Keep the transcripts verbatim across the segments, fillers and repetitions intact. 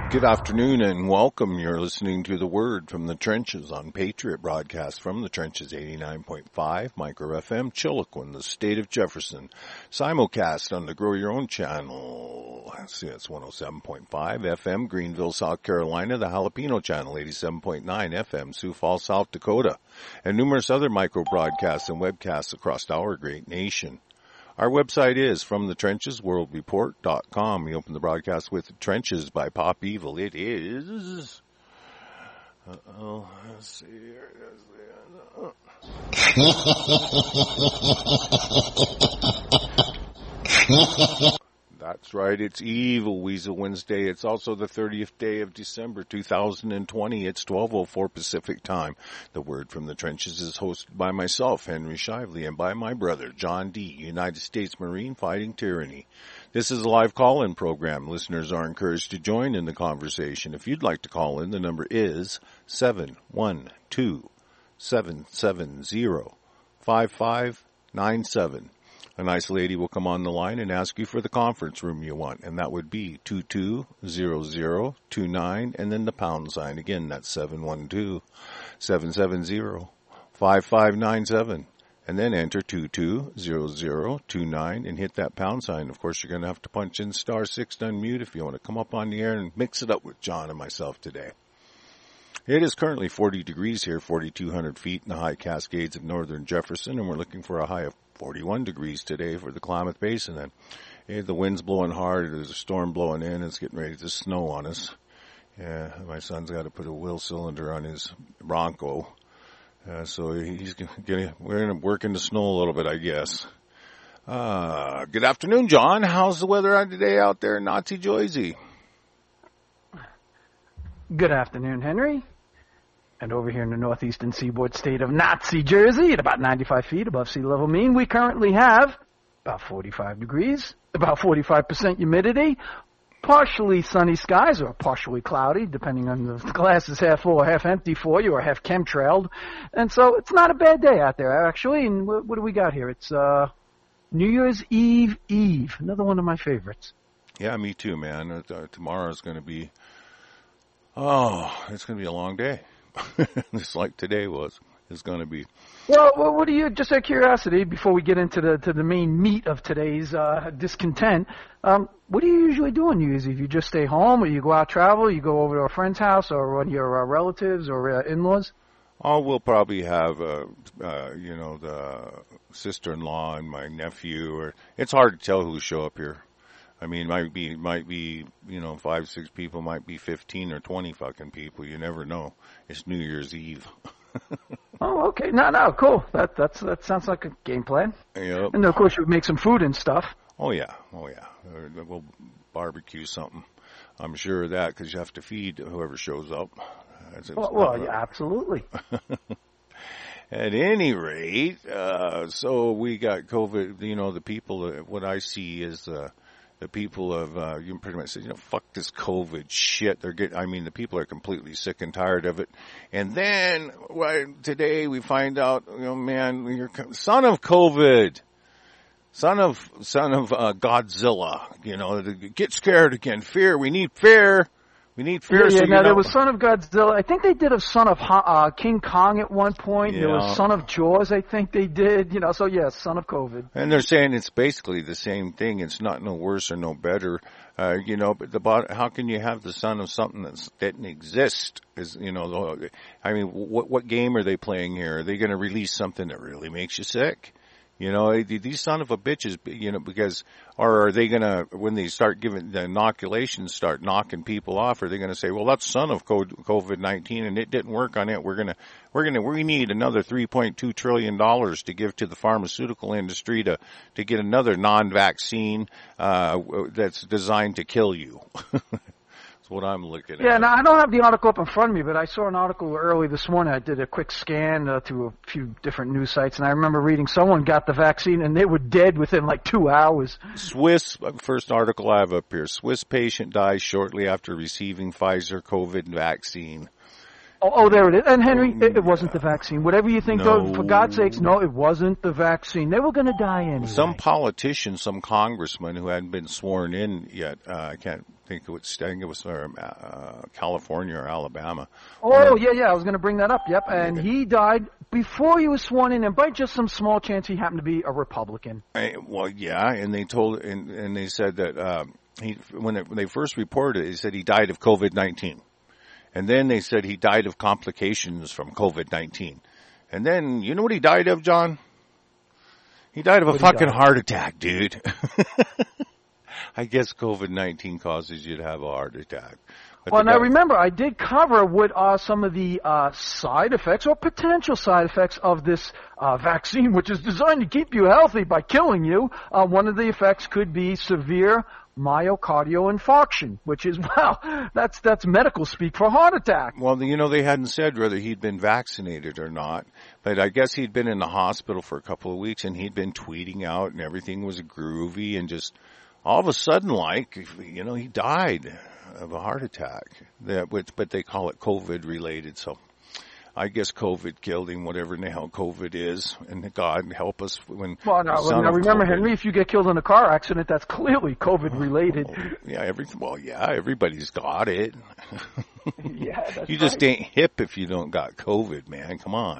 Good afternoon and welcome. You're listening to The Word from the Trenches on Patriot Broadcast from the Trenches eighty-nine point five, Micro F M, Chiloquin, the state of Jefferson. Simulcast on the Grow Your Own channel. Let's see, that's one oh seven point five F M, Greenville, South Carolina. The Jalapeno channel, eighty-seven point nine F M, Sioux Falls, South Dakota. And numerous other micro broadcasts and webcasts across our great nation. Our website is from the trenches world report dot com. We open the broadcast with Trenches by Pop Evil. It is... Uh-oh, let's see here. That's right, it's Evil Weasel Wednesday. It's also the thirtieth day of December two thousand twenty. It's twelve oh four Pacific time. The Word from the Trenches is hosted by myself, Henry Shively, and by my brother, John D., United States Marine fighting tyranny. This is a live call-in program. Listeners are encouraged to join in the conversation. If you'd like to call in, the number is seven one two, seven seven zero, five five nine seven. A nice lady will come on the line and ask you for the conference room you want, and that would be two two zero zero two nine, and then the pound sign. Again, that's seven one two, seven seven zero, five five nine seven, and then enter two two zero zero two nine and hit that pound sign. Of course, you're going to have to punch in star six to unmute if you want to come up on the air and mix it up with John and myself today. It is currently forty degrees here, forty-two hundred feet in the high Cascades of northern Jefferson, and we're looking for a high of forty-one degrees today for the Klamath Basin. And hey, the wind's blowing hard. There's a storm blowing in. It's getting ready to snow on us. Yeah, my son's got to put a wheel cylinder on his Bronco. Uh, so he's getting, we're going to work in the snow a little bit, I guess. Uh, good afternoon, John. How's the weather today out there in Nazi Jersey? Good afternoon, Henry. And over here in the northeastern seaboard state of Nazi Jersey, at about ninety-five feet above sea level mean, we currently have about forty-five degrees, about forty-five percent humidity, partially sunny skies or partially cloudy, depending on the glass is half full or half empty for you or half chemtrailed. And so it's not a bad day out there, actually. And what, what do we got here? It's uh, New Year's Eve Eve, another one of my favorites. Yeah, me too, man. Uh, tomorrow's going to be, oh, it's going to be a long day. Just like today was, is going to be. Well, what do you, just out of curiosity, before we get into the to the main meat of today's uh, discontent, um, what do you usually do on New Year's Eve? You just stay home, or you go out travel, you go over to a friend's house, or one of your uh, relatives or uh, in-laws? Oh, we'll probably have, uh, uh, you know, the sister-in-law and my nephew. Or it's hard to tell who show up here. I mean, might be, might be, you know, five, six people, might be fifteen or twenty fucking people. You never know. It's New Year's Eve. Oh, okay. No, no, cool. That that's that sounds like a game plan. Yep. And of course, you would make some food and stuff. Oh yeah, oh yeah. We'll barbecue something. I'm sure of that because you have to feed whoever shows up. Well, well yeah, absolutely. At any rate, uh, so we got COVID. You know, the people. What I see is. Uh, The people have, uh, you pretty much said, you know, fuck this COVID shit. They're getting, I mean, the people are completely sick and tired of it. And then, well, today we find out, you know, man, you're son of COVID, son of, son of, uh, Godzilla, you know, get scared again. Fear. We need fear. We need fear. Yeah, yeah so now there know. was Son of Godzilla. I think they did a Son of uh, King Kong at one point. Yeah. There was Son of Jaws, I think they did. You know, so yeah, Son of COVID. And they're saying it's basically the same thing. It's not no worse or no better. Uh, you know, but the how can you have the son of something that didn't exist? Is you know, the, I mean, what what game are they playing here? Are they going to release something that really makes you sick? You know, these son of a bitches, you know, because, or are they going to, when they start giving the inoculations, start knocking people off, are they going to say, well, that's son of COVID nineteen and it didn't work on it. We're going to, we're going to, we need another three point two trillion dollars to give to the pharmaceutical industry to, to get another non-vaccine, uh, that's designed to kill you. What I'm looking at. Yeah, now I don't have the article up in front of me, but I saw an article early this morning. I did a quick scan uh, to a few different news sites, and I remember reading someone got the vaccine, and they were dead within like two hours. Swiss, first article I have up here, Swiss patient dies shortly after receiving Pfizer COVID vaccine. Oh, oh, there it is. And Henry, it, it wasn't the vaccine. Whatever you think No. of, for God's sakes, no, it wasn't the vaccine. They were going to die anyway. Some politician, some congressman who hadn't been sworn in yet, uh, I can't think it was, I think it was uh, California or Alabama. Oh, yeah, yeah, I was going to bring that up, yep. And he died before he was sworn in, and by just some small chance he happened to be a Republican. I, well, yeah, and they told, and, and they said that uh, he, when, it, when they first reported it, they said he died of COVID nineteen. And then they said he died of complications from COVID nineteen. And then, you know what he died of, John? He died of a fucking heart attack, dude. I guess COVID nineteen causes you to have a heart attack. But Well, now guy, remember, I did cover what are some of the uh, side effects or potential side effects of this uh, vaccine, which is designed to keep you healthy by killing you. Uh, one of the effects could be severe myocardial infarction, which is, well, that's that's medical speak for heart attack. Well, you know, they hadn't said whether he'd been vaccinated or not, but I guess he'd been in the hospital for a couple of weeks and he'd been tweeting out and everything was groovy and just all of a sudden, like, you know, he died of a heart attack. That, but they call it COVID related, so I guess COVID killed him, whatever the hell COVID is, and God help us when. Well, now, son now of remember, COVID. Henry, if you get killed in a car accident, that's clearly COVID related. Oh, yeah, every well, yeah, everybody's got it. Yeah, that's You just right. ain't hip if you don't got COVID, man. Come on.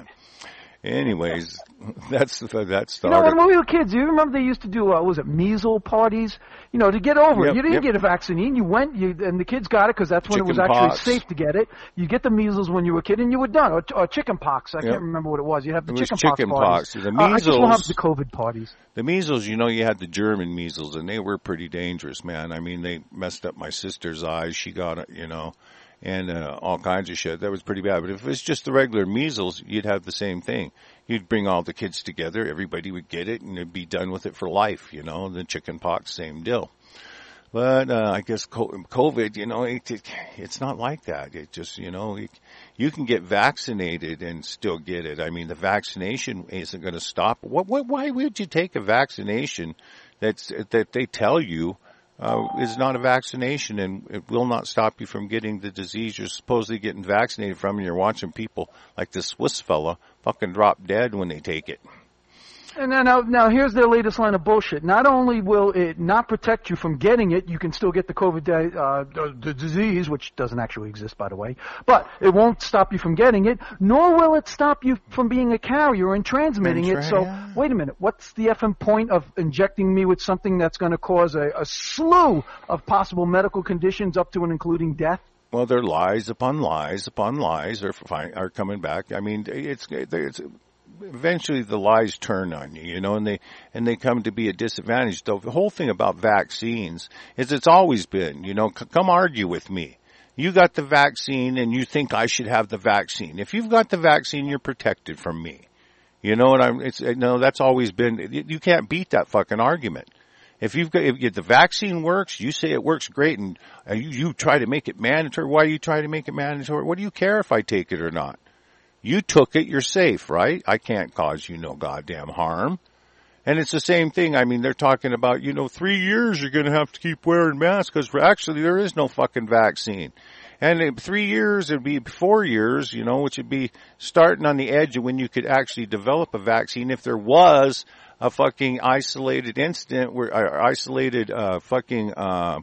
Anyways, that's the that's the. You know, article. when we were kids, you remember they used to do, uh, what was it, measles parties? You know, to get over Yep, it. You didn't yep. get a vaccine. You went, you and the kids got it because that's when it was Chicken actually pox. safe to get it. You get the measles when you were a kid, and you were done. Or, or chicken pox. I Yep. can't remember what it was. You have the It was chicken, chicken pox parties. pox. The Uh, I just don't have measles- the COVID parties. The measles, you know, you had the German measles, and they were pretty dangerous, man. I mean, they messed up my sister's eyes. She got it, you know, and uh, all kinds of shit. That was pretty bad. But if it was just the regular measles, you'd have the same thing. You'd bring all the kids together, everybody would get it, and they'd be done with it for life, you know. The chicken pox, same deal. But uh, I guess COVID, you know, it, it, it's not like that. It just, you know, it, you can get vaccinated and still get it. I mean, the vaccination isn't going to stop. What, what, why would you take a vaccination that's that they tell you uh, is not a vaccination and it will not stop you from getting the disease you're supposedly getting vaccinated from? And you're watching people like this Swiss fella fucking drop dead when they take it. And then now, now here's their latest line of bullshit. Not only will it not protect you from getting it, you can still get the COVID uh, the, the disease, which doesn't actually exist, by the way, but it won't stop you from getting it, nor will it stop you from being a carrier and transmitting And it. tra- So, yeah. wait a minute. What's the effing point of injecting me with something that's going to cause a, a slew of possible medical conditions up to and including death? Well, they're lies upon lies upon lies are fi- are coming back. I mean, it's it's eventually the lies turn on you, you know, and they and they come to be a disadvantage. The whole thing about vaccines is it's always been, you know, c- come argue with me. You got the vaccine and you think I should have the vaccine. If you've got the vaccine, you're protected from me. You know what I'm? It's no, that's always been. You, you can't beat that fucking argument. If you've got, if the vaccine works, you say it works great, and uh, you, you try to make it mandatory. Why do you try to make it mandatory? What do you care if I take it or not? You took it, you're safe, right? I can't cause you no goddamn harm. And it's the same thing. I mean, they're talking about, you know, three years you're going to have to keep wearing masks because actually there is no fucking vaccine. And in three years, it'd be four years, you know, which would be starting on the edge of when you could actually develop a vaccine if there was a fucking isolated incident where, uh, isolated, uh, fucking, uh,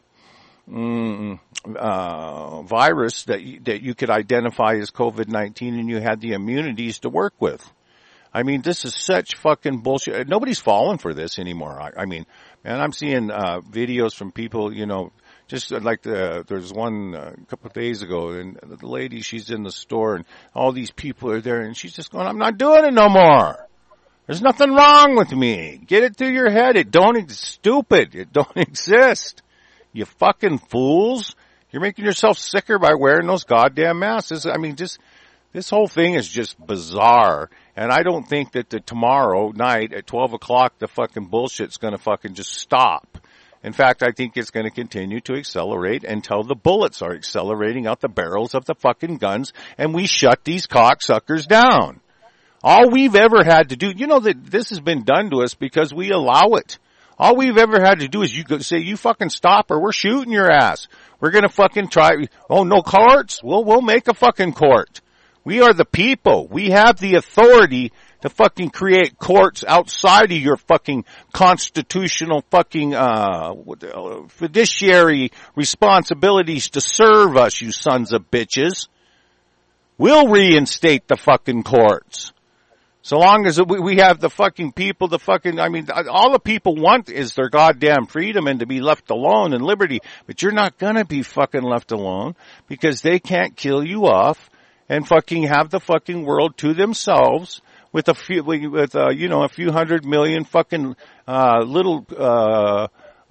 mm, uh, virus that you, that you could identify as COVID nineteen and you had the immunities to work with. I mean, this is such fucking bullshit. Nobody's falling for this anymore. I, I mean, man, I'm seeing, uh, videos from people, you know, just like the, there's one uh, a couple of days ago, and the lady, she's in the store, and all these people are there, and she's just going, I'm not doing it no more. There's nothing wrong with me. Get it through your head. It don't, it's stupid. It don't exist. You fucking fools. You're making yourself sicker by wearing those goddamn masks. I mean, just, this whole thing is just bizarre. And I don't think that the tomorrow night at twelve o'clock, the fucking bullshit's gonna fucking just stop. In fact, I think it's going to continue to accelerate until the bullets are accelerating out the barrels of the fucking guns and we shut these cocksuckers down. All we've ever had to do, you know that this has been done to us because we allow it. All we've ever had to do is you go say, you fucking stop or we're shooting your ass. We're going to fucking try, oh no courts? We'll, we'll make a fucking court. We are the people. We have the authority to fucking create courts outside of your fucking constitutional fucking, uh, fiduciary responsibilities to serve us, you sons of bitches. We'll reinstate the fucking courts. So long as we have the fucking people, the fucking, I mean, all the people want is their goddamn freedom and to be left alone and liberty. But you're not gonna be fucking left alone because they can't kill you off and fucking have the fucking world to themselves with a few, with, uh, you know, a few hundred million fucking, uh, little, uh,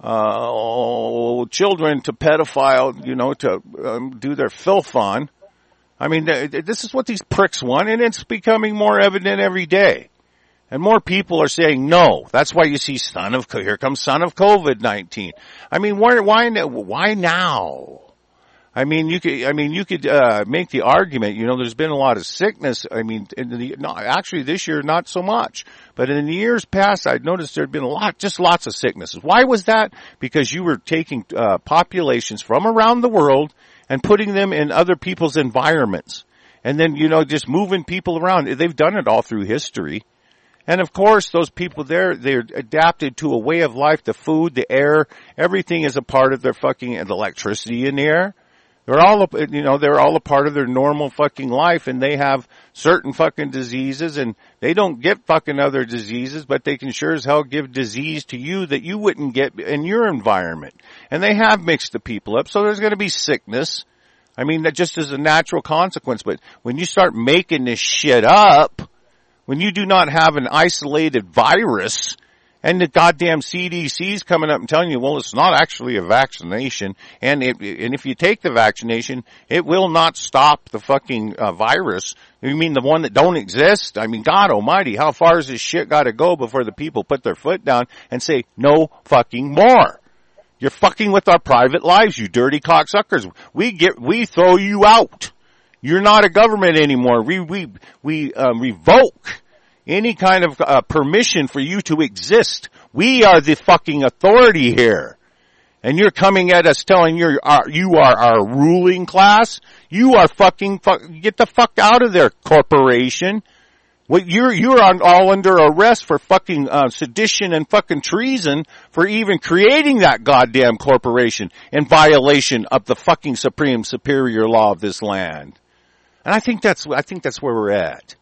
uh, children to pedophile, you know, to um, do their filth on. I mean, this is what these pricks want, and it's becoming more evident every day. And more people are saying no. That's why you see son of, here comes son of COVID nineteen. I mean, why, why, why now? I mean, you could, I mean, you could, uh, make the argument, you know, there's been a lot of sickness. I mean, in the, no, actually this year, not so much. But in the years past, I'd noticed there'd been a lot, just lots of sicknesses. Why was that? Because you were taking, uh, populations from around the world and putting them in other people's environments. And then, you know, just moving people around. They've done it all through history. And of course, those people there, they're adapted to a way of life, the food, the air, everything is a part of their fucking, the electricity in the air. They're all, a, you know, they're all a part of their normal fucking life, and they have certain fucking diseases, and they don't get fucking other diseases, but they can sure as hell give disease to you that you wouldn't get in your environment. And they have mixed the people up, so there's going to be sickness. I mean, that just is a natural consequence, but when you start making this shit up, when you do not have an isolated virus, and the goddamn C D C's coming up and telling you, well, it's not actually a vaccination. And it, and if you take the vaccination, it will not stop the fucking uh, virus. You mean the one that don't exist? I mean, God almighty, how far has this shit got to go before the people put their foot down and say, no fucking more? You're fucking with our private lives, you dirty cocksuckers. We get, we throw you out. You're not a government anymore. We, we, we, um, revoke any kind of uh, permission for you to exist. We are the fucking authority here. And you're coming at us telling you are, you are our ruling class? You are fucking, fuck, get the fuck out of there, corporation. What you're, you're on, all under arrest for fucking, uh, sedition and fucking treason for even creating that goddamn corporation in violation of the fucking supreme superior law of this land. And I think that's, I think that's where we're at.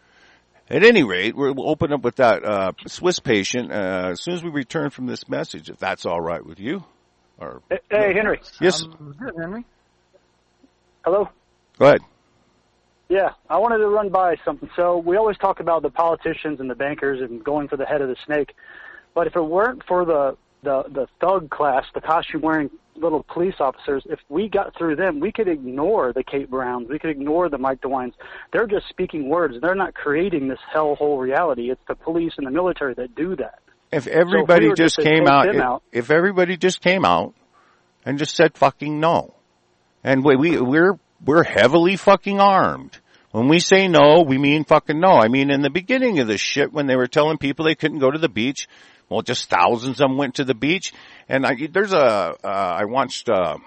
At any rate, we'll open up with that uh, Swiss patient uh, as soon as we return from this message, if that's all right with you. Or Hey, hey Henry. Yes. Um, good, Henry. Hello? Go ahead. Yeah, I wanted to run by something. So we always talk about the politicians and the bankers and going for the head of the snake. But if it weren't for the, the, the thug class, the costume-wearing little police officers, if we got through them, we could ignore the Kate Browns. We could ignore the Mike DeWines. They're just speaking words. They're not creating this hellhole reality. It's the police and the military that do that. If everybody so if we just, just came out, if, out, if everybody just came out and just said fucking no, and we, we we're we're heavily fucking armed. When we say no, we mean fucking no. I mean, in the beginning of this shit, when they were telling people they couldn't go to the beach, well, just thousands of them went to the beach. And I, there's a, uh, I watched, uh,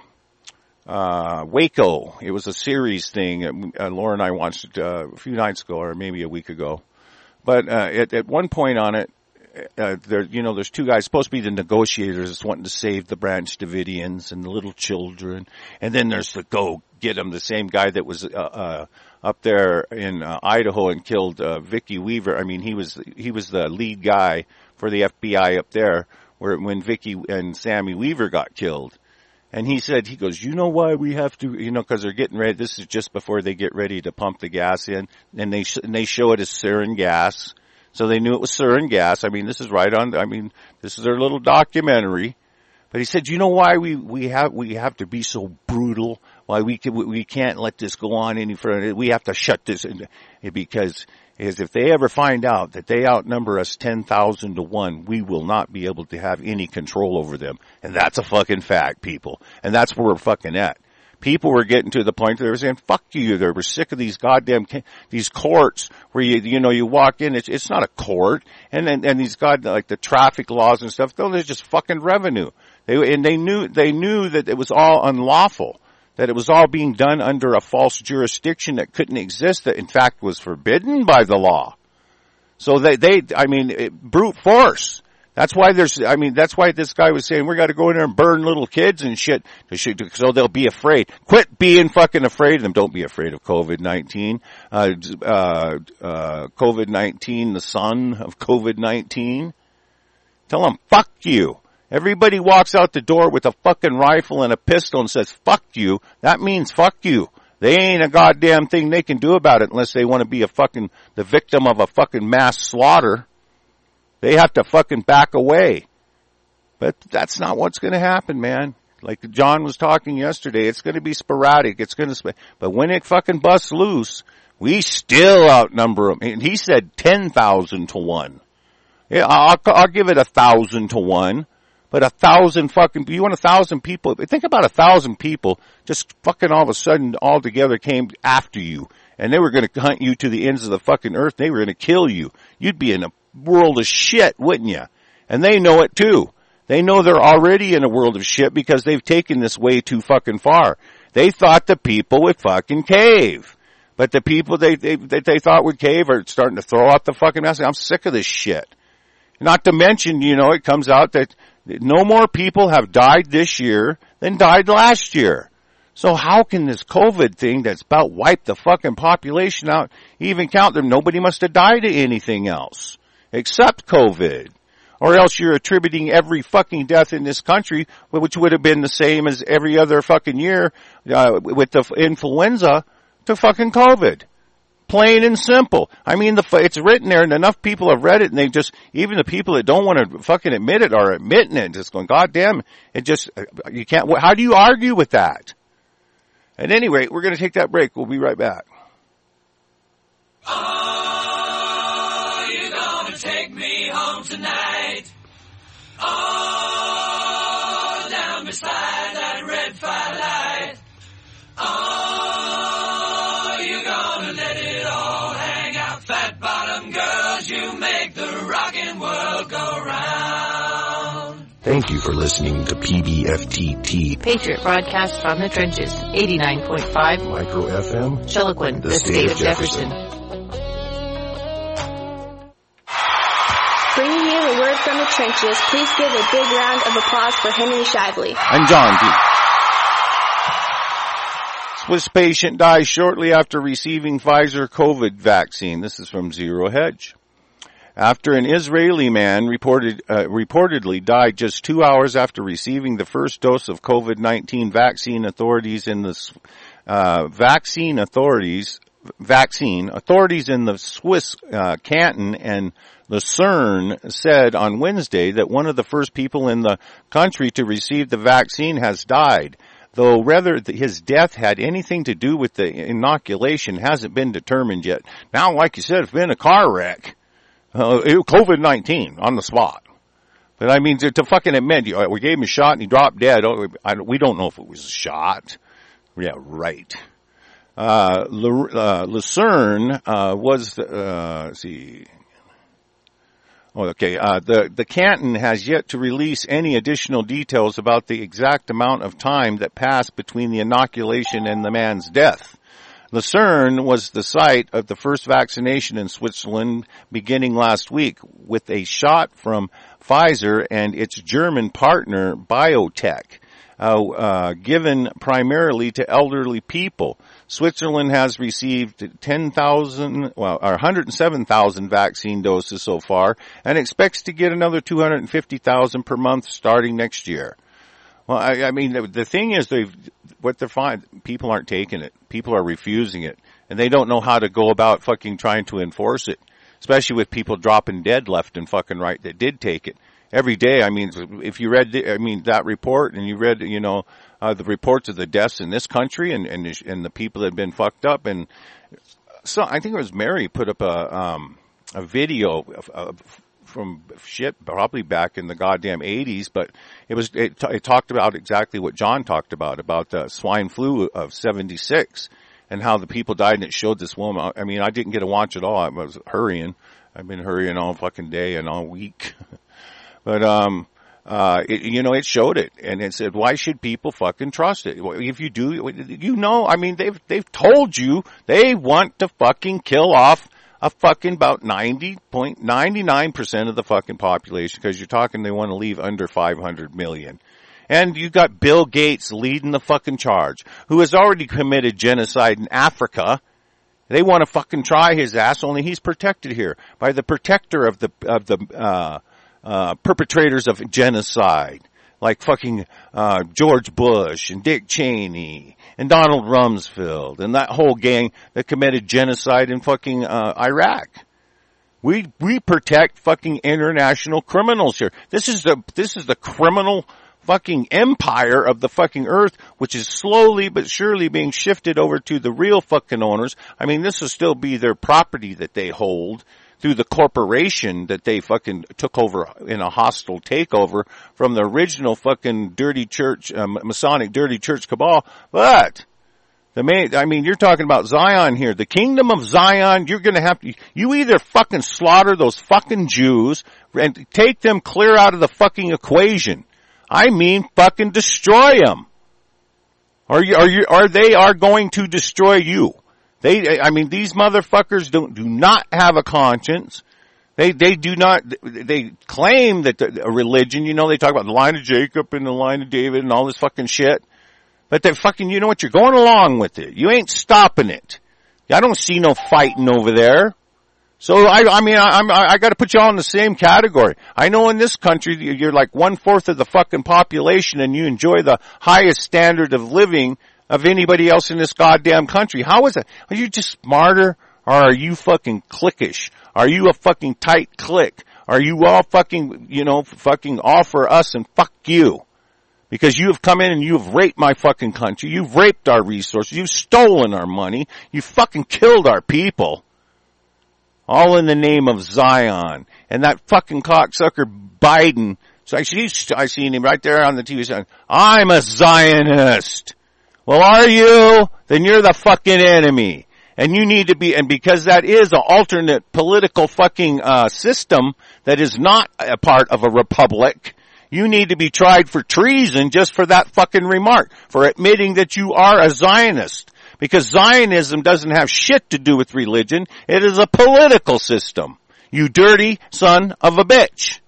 uh, Waco. It was a series thing. Uh, Laura and I watched it, uh, a few nights ago or maybe a week ago. But, uh, at, at one point on it, uh, there, you know, there's two guys supposed to be the negotiators that's wanting to save the Branch Davidians and the little children. And then there's the go get them, the same guy that was, uh, uh, up there in uh, Idaho and killed, uh, Vicky Weaver. I mean, he was, he was the lead guy for the F B I up there, where when Vicky and Sammy Weaver got killed. And he said, he goes, you know why we have to, you know, cause they're getting ready, this is just before they get ready to pump the gas in, and they, sh- and they show it as sarin gas. So they knew it was sarin gas. I mean, this is right on, I mean, this is their little documentary. But he said, you know why we, we have, we have to be so brutal? Why we can, we can't let this go on any further. We have to shut this in, because is if they ever find out that they outnumber us ten thousand to one, we will not be able to have any control over them. And that's a fucking fact, people. And that's where we're fucking at. People were getting to the point that they were saying, fuck you. They were sick of these goddamn, these courts where you, you know, you walk in, it's, it's not a court. And and, and these god, like the traffic laws and stuff, they're just fucking revenue. They, and they knew, they knew that it was all unlawful that it was all being done under a false jurisdiction that couldn't exist, that in fact was forbidden by the law. So they, they, I mean, it, brute force. That's why there's, I mean, that's why this guy was saying we got to go in there and burn little kids and shit, so they'll be afraid. Quit being fucking afraid of them. Don't be afraid of COVID nineteen. Uh, uh, uh, COVID nineteen, the son of COVID nineteen. Tell them, fuck you. Everybody walks out the door with a fucking rifle and a pistol and says, fuck you. That means fuck you. They ain't a goddamn thing they can do about it unless they want to be a fucking, the victim of a fucking mass slaughter. They have to fucking back away. But that's not what's going to happen, man. Like John was talking yesterday, it's going to be sporadic. It's going to, but when it fucking busts loose, we still outnumber them. And he said ten thousand to one. Yeah, I'll, I'll give it a thousand to one. But a thousand fucking, you want a thousand people, think about a thousand people just fucking all of a sudden all together came after you. And they were going to hunt you to the ends of the fucking earth. They were going to kill you. You'd be in a world of shit, wouldn't you? And they know it too. They know they're already in a world of shit because they've taken this way too fucking far. They thought the people would fucking cave. But the people they, they, that they thought would cave are starting to throw out the fucking mask. I'm sick of this shit. Not to mention, you know, it comes out that no more people have died this year than died last year. So how can this COVID thing that's about wiped the fucking population out even count them? Nobody must have died of anything else except COVID. Or else you're attributing every fucking death in this country, which would have been the same as every other fucking year uh, with the influenza, to fucking COVID. Plain and simple. I mean, the it's written there, and enough people have read it, and they just, even the people that don't want to fucking admit it are admitting it. Just going, God damn, it just, you can't, how do you argue with that? At any rate, we're going to take that break. We'll be right back. Oh, you're going to take me home tonight. Oh, down beside that red firelight. Oh, you're going to let it all hang out. Fat bottom girls, you make the rockin' world go round. Thank you for listening to P B F T T. Patriot Broadcast from the Trenches, eighty-nine point five. Micro F M. Chiloquin, the, the state, state of Jefferson. Jefferson. Bringing you the word from the trenches, please give a big round of applause for Henry Shively. And John D. Swiss patient dies shortly after receiving Pfizer COVID vaccine. This is from Zero Hedge. After an Israeli man reported uh, reportedly died just two hours after receiving the first dose of COVID nineteen vaccine, authorities in the uh, vaccine authorities vaccine authorities in the Swiss uh, canton and Lucerne said on Wednesday that one of the first people in the country to receive the vaccine has died. Though whether his death had anything to do with the inoculation hasn't been determined yet. Now, like you said, it's been a car wreck. Uh, COVID nineteen on the spot. But I mean, to, to fucking admit, we gave him a shot and he dropped dead. I, we don't know if it was a shot. Yeah, right. Uh, uh, Lucerne, uh, was, uh, let's see. Oh, okay. Uh, the, the canton has yet to release any additional details about the exact amount of time that passed between the inoculation and the man's death. Lucerne was the site of the first vaccination in Switzerland beginning last week with a shot from Pfizer and its German partner BioNTech, uh, uh, given primarily to elderly people. Switzerland has received ten thousand, well, or one hundred seven thousand vaccine doses so far and expects to get another two hundred fifty thousand per month starting next year. Well, I, I mean, the, the thing is, they've, what they're finding, people aren't taking it. People are refusing it. And they don't know how to go about fucking trying to enforce it. Especially with people dropping dead left and fucking right that did take it. Every day, I mean, if you read, the, I mean, that report and you read, you know, uh, the reports of the deaths in this country and, and, and the people that have been fucked up. And so I think it was Mary put up a, um, a video of, of from shit probably back in the goddamn eighties, but it was it, t- it talked about exactly what John talked about about the swine flu of seventy-six and how the people died, and it showed this woman. I mean, I didn't get to watch it all. I was hurrying. I've been hurrying all fucking day and all week. But um Uh, it, you know, it showed it, and it said, why should people fucking trust it? If you do, you know, I mean, they've, they've told you they want to fucking kill off a fucking about ninety point nine nine percent of the fucking population, because you're talking they want to leave under five hundred million. And you got Bill Gates leading the fucking charge, who has already committed genocide in Africa. They want to fucking try his ass, only he's protected here by the protector of the, of the, uh, Uh, perpetrators of genocide, like fucking, uh, George Bush and Dick Cheney and Donald Rumsfeld and that whole gang that committed genocide in fucking, uh, Iraq. We, we protect fucking international criminals here. This is the, this is the criminal fucking empire of the fucking earth, which is slowly but surely being shifted over to the real fucking owners. I mean, this will still be their property that they hold through the corporation that they fucking took over in a hostile takeover from the original fucking dirty church, um, Masonic dirty church cabal. But the main, I mean, you're talking about Zion here. The kingdom of Zion, you're gonna have to, you either fucking slaughter those fucking Jews and take them clear out of the fucking equation. I mean, fucking destroy them. Or you, or you, or they are going to destroy you. They, I mean, these motherfuckers don't, do not have a conscience. They, they do not, they claim that a religion, you know, they talk about the line of Jacob and the line of David and all this fucking shit. But they fucking, you know what, you're going along with it. You ain't stopping it. I don't see no fighting over there. So I, I mean, I, I'm, I gotta put you all in the same category. I know in this country, you're like one fourth of the fucking population and you enjoy the highest standard of living of anybody else in this goddamn country. How is it? Are you just smarter, or are you fucking cliquish? Are you a fucking tight clique? Are you all fucking, you know, fucking all for us and fuck you? Because you have come in and you have raped my fucking country. You've raped our resources. You've stolen our money. You fucking killed our people. All in the name of Zion. And that fucking cocksucker Biden. So I see, I seen him right there on the T V saying, I'm a Zionist. Well, are you? Then you're the fucking enemy. And you need to be, and because that is an alternate political fucking, uh, system that is not a part of a republic, you need to be tried for treason just for that fucking remark, for admitting that you are a Zionist. Because Zionism doesn't have shit to do with religion. It is a political system. You dirty son of a bitch.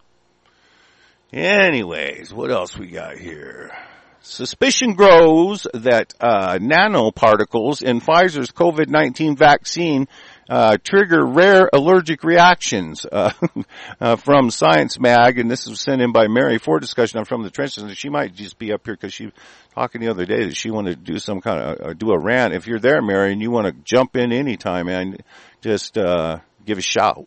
Anyways, what else we got here? Suspicion grows that uh nanoparticles in Pfizer's COVID nineteen vaccine uh trigger rare allergic reactions uh, uh from Science Mag, and this was sent in by Mary for discussion. I'm from the trenches, and she might just be up here because she was talking the other day that she wanted to do some kind of uh, do a rant. If you're there, Mary, and you want to jump in anytime, man, just uh give a shout.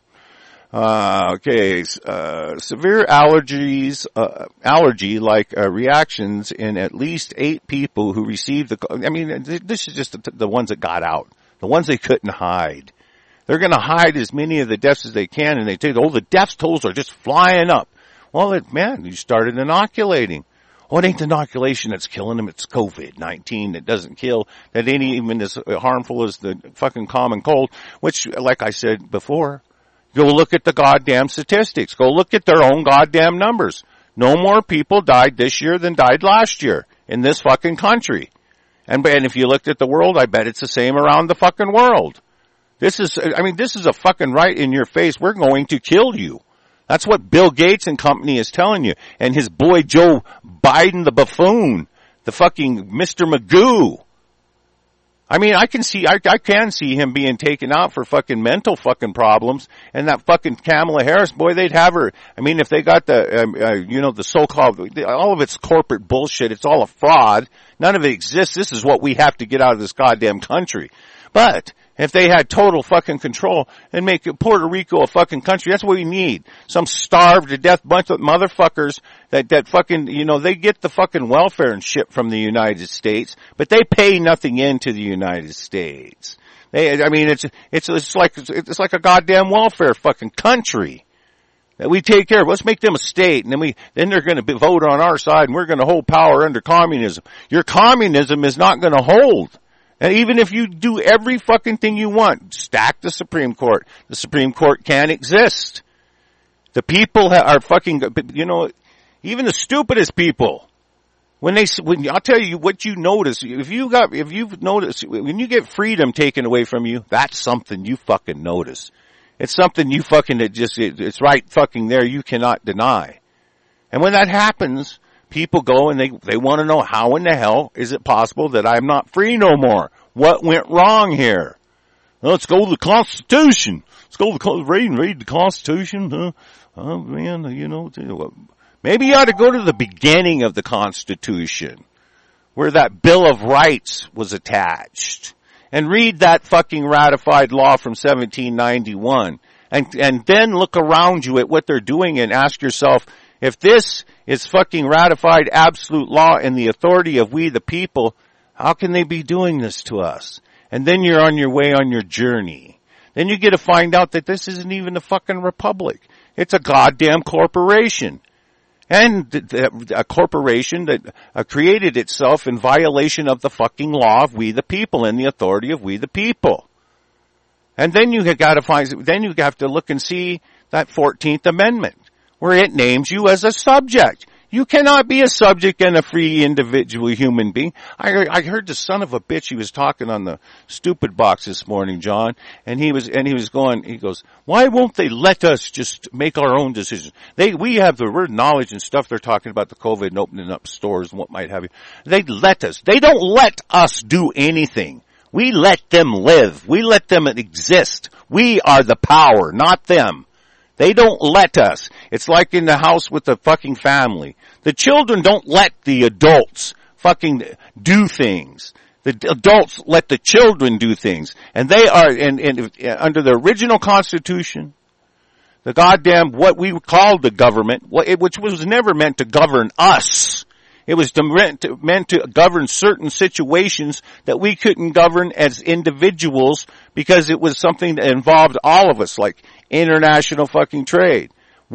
Uh, okay, uh, severe allergies, uh, allergy-like, uh, reactions in at least eight people who received the, I mean, this is just the, the ones that got out. The ones they couldn't hide. They're gonna hide as many of the deaths as they can, and they take, oh, the death tolls are just flying up. Well, it, man, you started inoculating. Oh, it ain't the inoculation that's killing them, it's COVID nineteen that doesn't kill, that ain't even as harmful as the fucking common cold, which, like I said before, go look at the goddamn statistics. Go look at their own goddamn numbers. No more people died this year than died last year in this fucking country. And, and if you looked at the world, I bet it's the same around the fucking world. This is, I mean, this is a fucking right in your face. We're going to kill you. That's what Bill Gates and company is telling you. And his boy Joe Biden, the buffoon, the fucking Mister Magoo. I mean, I can see, I, I can see him being taken out for fucking mental fucking problems, and that fucking Kamala Harris, boy, they'd have her. I mean, if they got the, um, uh, you know, the so-called, all of it's corporate bullshit, it's all a fraud. None of it exists. This is what we have to get out of this goddamn country. But if they had total fucking control and make Puerto Rico a fucking country, that's what we need. Some starved to death bunch of motherfuckers that, that fucking, you know, they get the fucking welfare and shit from the United States, but they pay nothing into the United States. They, I mean, it's, it's, it's like, it's like a goddamn welfare fucking country that we take care of. Let's make them a state, and then we, then they're gonna be, vote on our side, and we're gonna hold power under communism. Your communism is not gonna hold. And even if you do every fucking thing you want, stack the Supreme Court. The Supreme Court can't exist. The people are fucking, you know, Even the stupidest people. When they, when, I'll tell you what you notice. If you got, if you've noticed, when you get freedom taken away from you, that's something you fucking notice. It's something you fucking, it just, it, it's right fucking there. You cannot deny. And when that happens, people go and they, they want to know how in the hell is it possible that I'm not free no more? What went wrong here? Well, let's go to the Constitution. Let's go to the, read and read the Constitution. Huh? Oh man, you know, maybe you ought to go to the beginning of the Constitution, where that Bill of Rights was attached, and read that fucking ratified law from seventeen ninety-one, and, and then look around you at what they're doing and ask yourself, if this is fucking ratified absolute law and the authority of we the people, how can they be doing this to us? And then you're on your way on your journey. Then you get to find out that this isn't even a fucking republic. It's a goddamn corporation. And a corporation that created itself in violation of the fucking law of we the people and the authority of we the people. And then you got to find, then you have to look and see that fourteenth Amendment, where it names you as a subject. You cannot be a subject and a free individual human being. I heard, I heard the son of a bitch, he was talking on the stupid box this morning, John, and he was, and he was going, he goes, why won't they let us just make our own decisions? They, we have the word knowledge and stuff. They're talking about the COVID and opening up stores and what might have you. They let us. They don't let us do anything. We let them live. We let them exist. We are the power, not them. They don't let us. It's like in the house with the fucking family. The children don't let the adults fucking do things. The adults let the children do things. And they are, and, and under the original Constitution, the goddamn, what we called the government, which was never meant to govern us. It was meant to, meant to govern certain situations that we couldn't govern as individuals because it was something that involved all of us, like international fucking trade,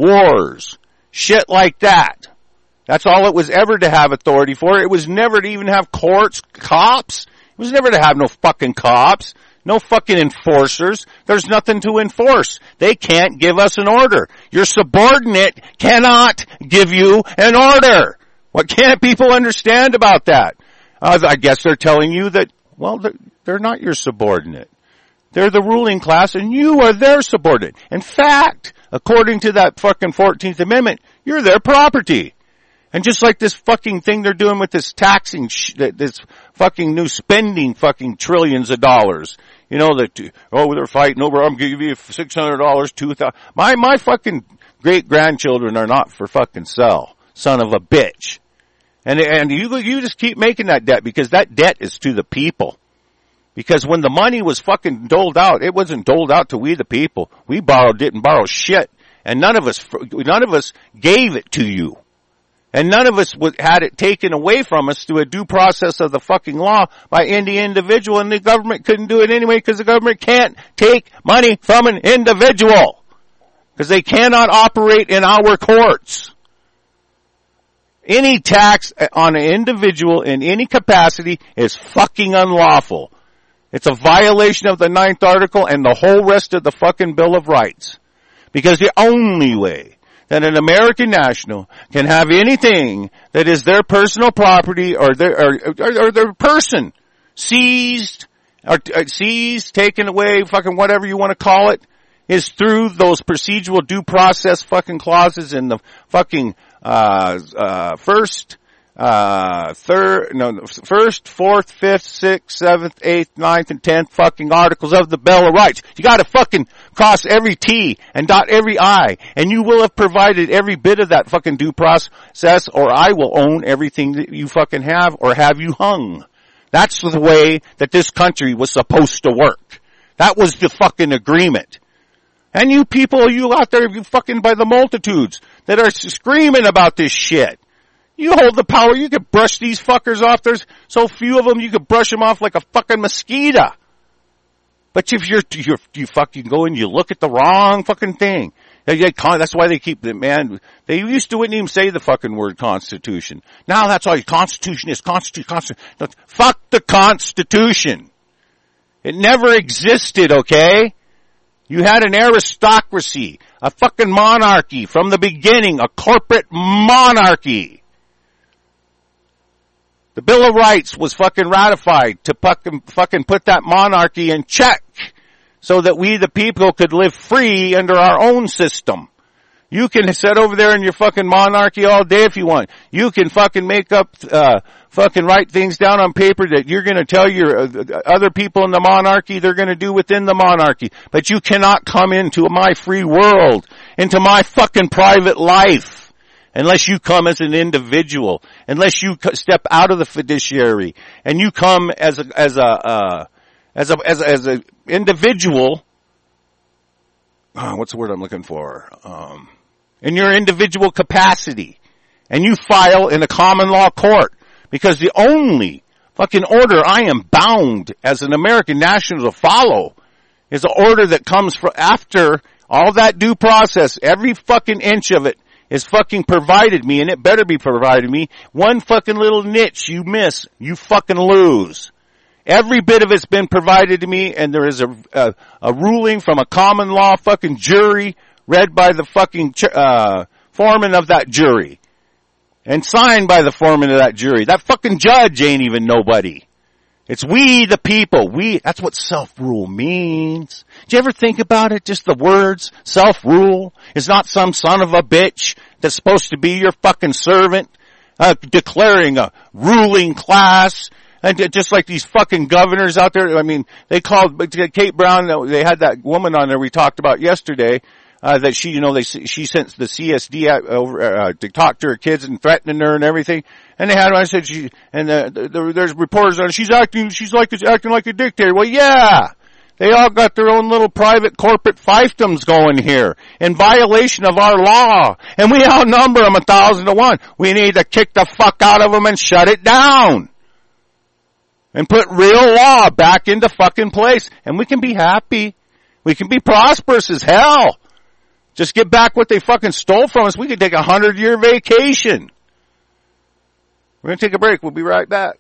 wars, shit like that. That's all it was ever to have authority for. It was never to even have courts, cops. It was never to have no fucking cops, no fucking enforcers. There's nothing to enforce. They can't give us an order. Your subordinate cannot give you an order. What can't people understand about that? Uh, I guess they're telling you that, well, they're, they're not your subordinate. They're the ruling class and you are their subordinate. In fact, according to that fucking fourteenth Amendment, you're their property. And just like this fucking thing they're doing with this taxing, sh- this fucking new spending fucking trillions of dollars. You know, that, oh, they're fighting over, I'm going to give you six hundred dollars, two thousand dollars. My, my fucking great-grandchildren are not for fucking sale. Son of a bitch. And, and you, you just keep making that debt because that debt is to the people. Because when the money was fucking doled out, it wasn't doled out to we the people. We borrowed, didn't borrow shit. And none of us, none of us gave it to you. And none of us had it taken away from us through a due process of the fucking law by any individual, and the government couldn't do it anyway because the government can't take money from an individual. Because they cannot operate in our courts. Any tax on an individual in any capacity is fucking unlawful. It's a violation of the ninth article and the whole rest of the fucking Bill of Rights. Because the only way that an American national can have anything that is their personal property or their, or, or, or their person seized, or, or seized, taken away, fucking whatever you want to call it, is through those procedural due process fucking clauses in the fucking, uh, uh, first, uh, third, no, first, fourth, fifth, sixth, seventh, eighth, ninth, and tenth fucking articles of the Bill of Rights. You gotta fucking cross every T and dot every I, and you will have provided every bit of that fucking due process, or I will own everything that you fucking have, or have you hung. That's the way that this country was supposed to work. That was the fucking agreement. And you people, you out there, you fucking by the multitudes that are screaming about this shit. You hold the power, you could brush these fuckers off. There's so few of them, you could brush them off like a fucking mosquito. But if you're, you're you fucking go and you look at the wrong fucking thing. That's why they keep the, man, they used to wouldn't even say the fucking word Constitution. Now that's all, Constitution is Constitution, Constitution. Fuck the Constitution. It never existed, okay? You had an aristocracy, a fucking monarchy from the beginning, a corporate monarchy. The Bill of Rights was fucking ratified to fucking, fucking put that monarchy in check so that we the people could live free under our own system. You can sit over there in your fucking monarchy all day if you want. You can fucking make up, uh, fucking write things down on paper that you're gonna tell your uh, other people in the monarchy they're gonna do within the monarchy. But you cannot come into my free world, into my fucking private life, unless you come as an individual, unless you step out of the fiduciary, and you come as a, as a, uh, as a, as a, as a individual, uh, what's the word I'm looking for? Um, in your individual capacity, and you file in a common law court, because the only fucking order I am bound as an American national to follow is an order that comes from after all that due process. Every fucking inch of it is fucking provided me, and it better be provided me. One fucking little niche you miss, you fucking lose. Every bit of it's been provided to me, and there is a, a, a ruling from a common law fucking jury read by the fucking uh, foreman of that jury and signed by the foreman of that jury. That fucking judge ain't even nobody. It's we the people. We, that's what self-rule means. Did you ever think about it? Just the words, self-rule is not some son of a bitch that's supposed to be your fucking servant, uh, declaring a ruling class. And just like these fucking governors out there, I mean, they called Kate Brown, they had that woman on there we talked about yesterday, uh, that she, you know, they, she sent the C S D over, uh, to talk to her kids and threatening her and everything. And they had, I said, she, and uh, the, there's reporters on, she's acting, she's like, acting like a dictator. Well, yeah. They all got their own little private corporate fiefdoms going here in violation of our law. And we outnumber them a thousand to one. We need to kick the fuck out of them and shut it down. And put real law back into fucking place. And we can be happy. We can be prosperous as hell. Just get back what they fucking stole from us. We could take a hundred year vacation. We're going to take a break. We'll be right back.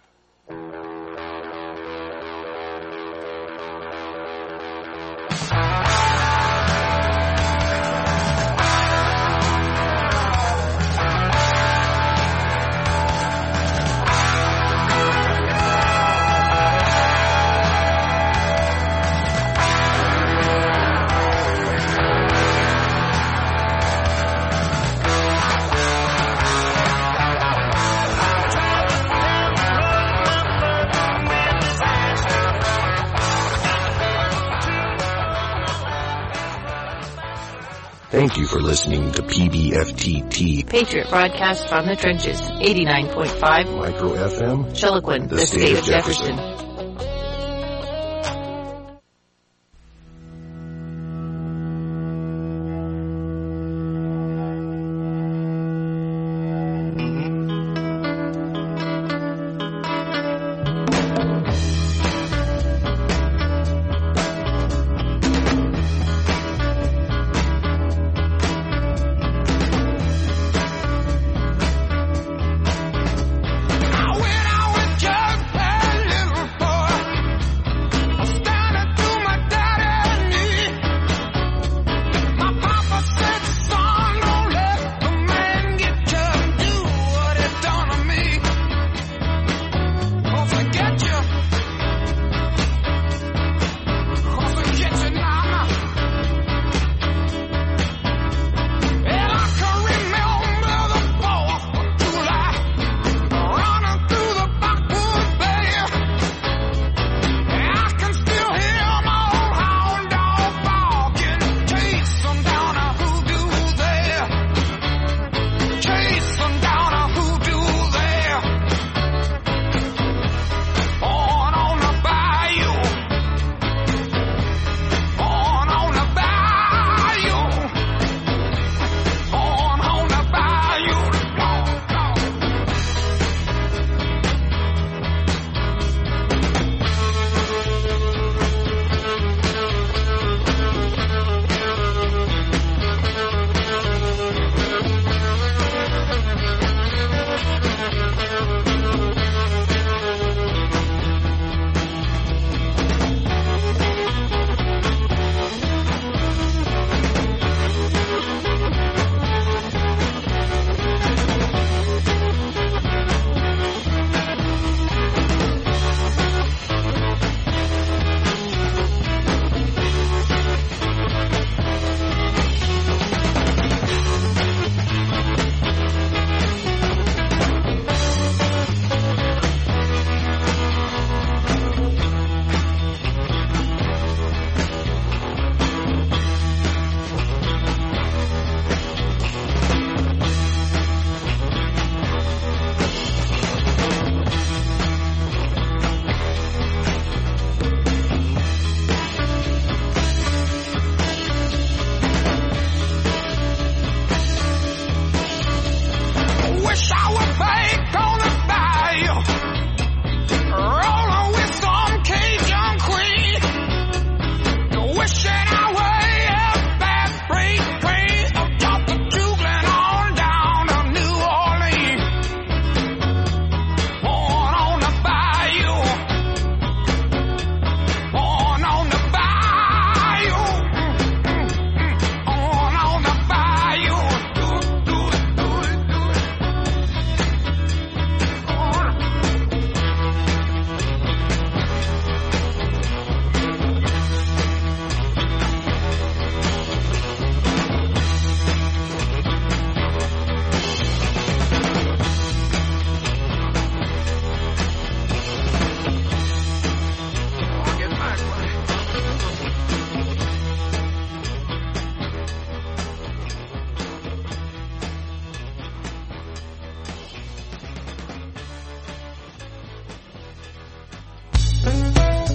Thank you for listening to P B F T T. Patriot broadcast from the trenches, eighty-nine point five. Micro F M. Chiloquin, the, the state, state of Jefferson. Jefferson. I went out with Chuck, a little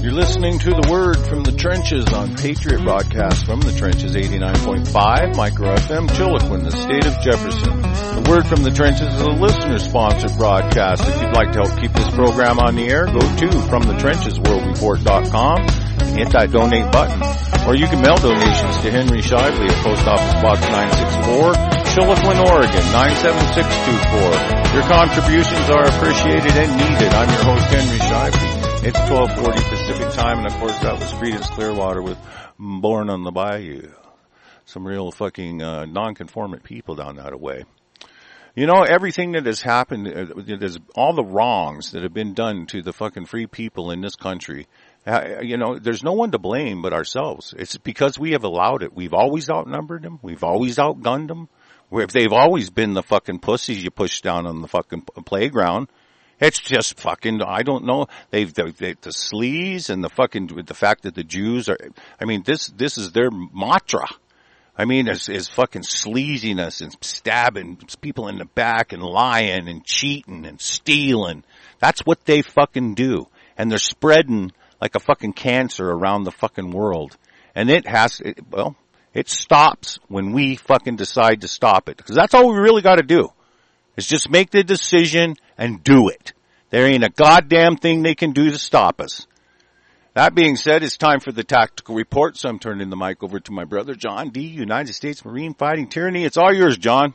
You're listening to The Word from the Trenches on Patriot Broadcast from the Trenches eighty-nine point five, Micro F M, Chiloquin, the state of Jefferson. The Word from the Trenches is a listener-sponsored broadcast. If you'd like to help keep this program on the air, go to from the trenches world report dot com and hit that donate button. Or you can mail donations to Henry Shively at Post Office Box nine sixty-four, Chiloquin, Oregon nine seven six two four. Your contributions are appreciated and needed. I'm your host, Henry Shively. It's twelve forty Pacific time, and of course that was Creedence Clearwater with Born on the Bayou. Some real fucking uh, non-conformant people down that way. You know, everything that has happened, uh, there's all the wrongs that have been done to the fucking free people in this country. Uh, you know, there's no one to blame but ourselves. It's because we have allowed it. We've always outnumbered them. We've always outgunned them. If they've always been the fucking pussies you push down on the fucking playground. It's just fucking, I don't know, they've, they, they, the sleaze and the fucking, the fact that the Jews are, I mean, this, this is their mantra. I mean, is, is fucking sleaziness and stabbing people in the back and lying and cheating and stealing. That's what they fucking do. And they're spreading like a fucking cancer around the fucking world. And it has, it, well, it stops when we fucking decide to stop it. Because that's all we really got to do. Is just make the decision and do it. There ain't a goddamn thing they can do to stop us. That being said, it's time for the tactical report, so I'm turning the mic over to my brother, John D., United States Marine Fighting Tyranny. It's all yours, John.